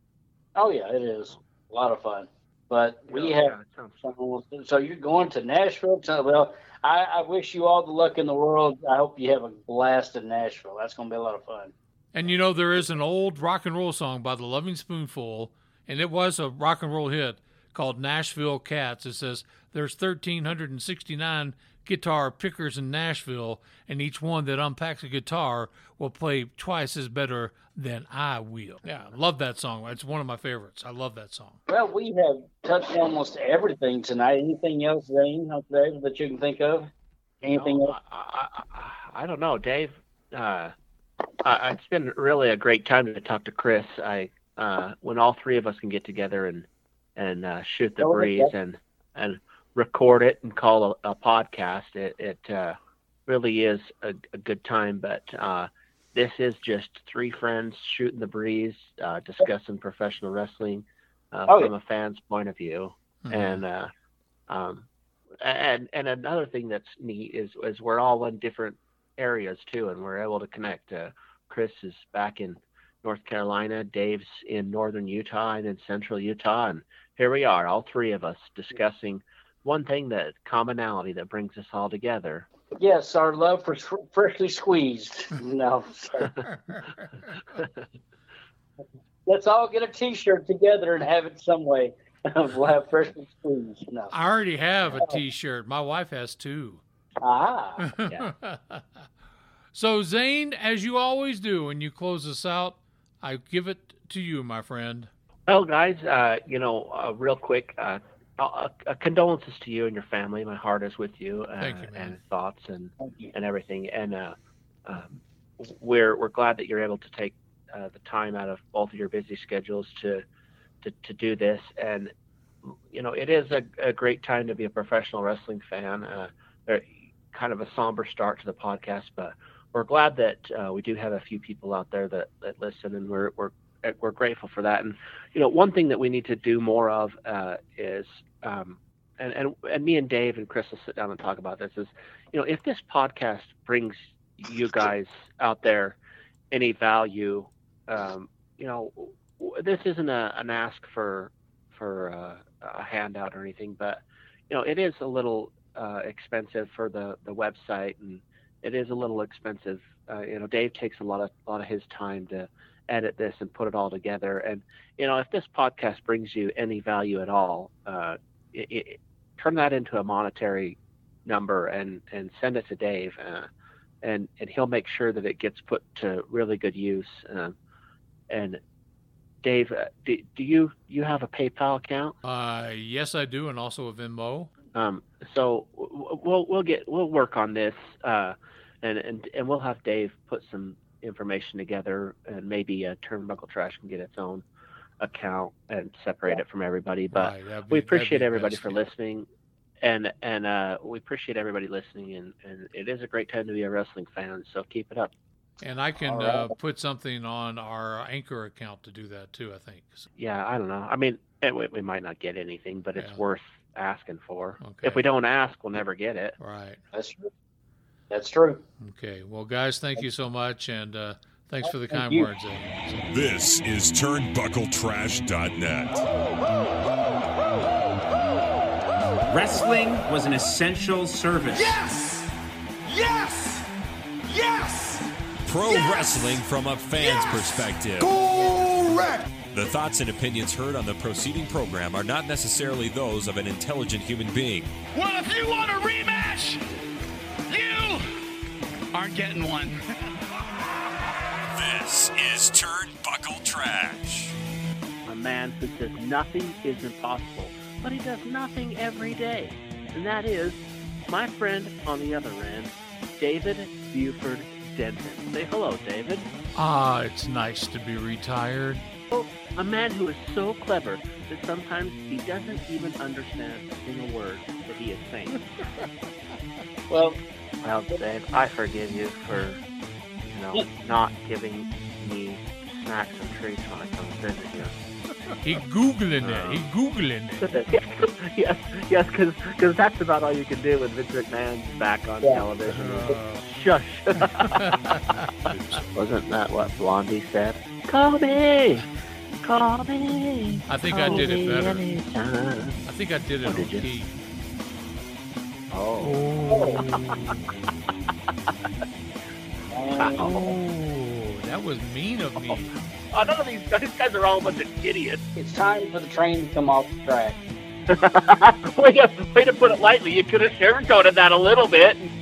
Oh yeah, it is a lot of fun. But we yeah, have yeah, so you're going to Nashville. So, well, I, I wish you all the luck in the world. I hope you have a blast in Nashville. That's going to be a lot of fun. And you know there is an old rock and roll song by the Loving Spoonful, and it was a rock and roll hit called Nashville Cats. It says there's one thousand three hundred sixty-nine guitar pickers in Nashville, and each one that unpacks a guitar will play twice as better than I will. Yeah, I love that song. It's one of my favorites. I love that song. Well, we have touched almost everything tonight. Anything else, Zane, out there that you can think of? Anything no, else? I, I, I don't know, Dave. Uh, I, it's been really a great time to talk to Chris. I uh, when all three of us can get together and and uh, shoot the oh, breeze yeah. and and record it and call a, a podcast. It, it uh, really is a, a good time, but uh, this is just three friends shooting the breeze, uh, discussing professional wrestling uh, oh, from yeah. a fan's point of view. Mm-hmm. And uh, um, and and another thing that's neat is is we're all in different areas too, and we're able to connect. Uh, Chris is back in North Carolina, Dave's in northern Utah and in central Utah, and here we are, all three of us discussing one thing, that commonality that brings us all together. Yes, our love for freshly squeezed. No, let's all get a T-shirt together and have it some way. We'll have freshly squeezed. No, I already have a T-shirt. My wife has two. Ah. Yeah. So, Zane, as you always do when you close us out, I give it to you, my friend. Well, guys, uh, you know, uh, real quick. Uh, Uh, uh, condolences to you and your family. My heart is with you, uh, you and thoughts and and everything. And uh, um, we're we're glad that you're able to take uh, the time out of both of your busy schedules to to, to do this. And you know, it is a, a great time to be a professional wrestling fan. Uh, kind of a somber start to the podcast, but we're glad that uh, we do have a few people out there that, that listen, and we're we're we're grateful for that. And you know, one thing that we need to do more of uh, is Um, and, and and me and Dave and Chris will sit down and talk about this, is, you know, if this podcast brings you guys out there any value, um, you know, this isn't a, an ask for for uh, a handout or anything, but you know, it is a little uh, expensive for the, the website, and it is a little expensive. Uh, you know, Dave takes a lot of a lot of his time to edit this and put it all together. And you know, if this podcast brings you any value at all, uh, it, it, turn that into a monetary number and and send it to Dave, uh, and and he'll make sure that it gets put to really good use. Um, and Dave, uh, do, do you you have a PayPal account? Uh, yes, I do, and also a Venmo. Um, so we'll we'll get we'll work on this, uh, and and and we'll have Dave put some information together, and maybe uh, Turnbuckle Trash can get its own account and separate it from everybody. But right, be, we appreciate everybody best, for yeah. listening, and and uh, we appreciate everybody listening, and, and it is a great time to be a wrestling fan. So keep it up. And I can All right. uh, put something on our Anchor account to do that too, I think. Yeah, I don't know. I mean, it, we, we might not get anything, but it's Yeah. worth asking for. Okay. If we don't ask, we'll never get it. Right. That's true. That's true. Okay. Well, guys, thank you so much, and uh, thanks for the kind you. words. eh? This is Turnbuckle Trash dot net. Wrestling was an essential service. Yes! Yes! Yes! Pro Yes! wrestling from a fan's Yes! perspective. Correct! The thoughts and opinions heard on the preceding program are not necessarily those of an intelligent human being. Well, if you want a rematch, you aren't getting one. This is Turnbuckle Trash. A man who says nothing is impossible, but he does nothing every day. And that is my friend on the other end, David Buford Denton. Say hello, David. Ah, it's nice to be retired. Oh, a man who is so clever that sometimes he doesn't even understand a single word that he is saying. Well, Well, Dave, I forgive you for, you know, not giving me snacks and treats when I come visit you. He Googling it. He Googling it. yes, yes, because that's about all you can do when Vince McMahon's back on Yeah. television. Uh, Shush. Wasn't that what Blondie said? Call me. Call me. I think Call I did it me better. anytime. I think I did it Oh, on did you? key. Oh. Oh, that was mean of me. Oh, none of these guys, these guys are all a bunch of idiots. it's time for the train to come off the track. way, to, way to put it lightly. You could have sugarcoated that a little bit and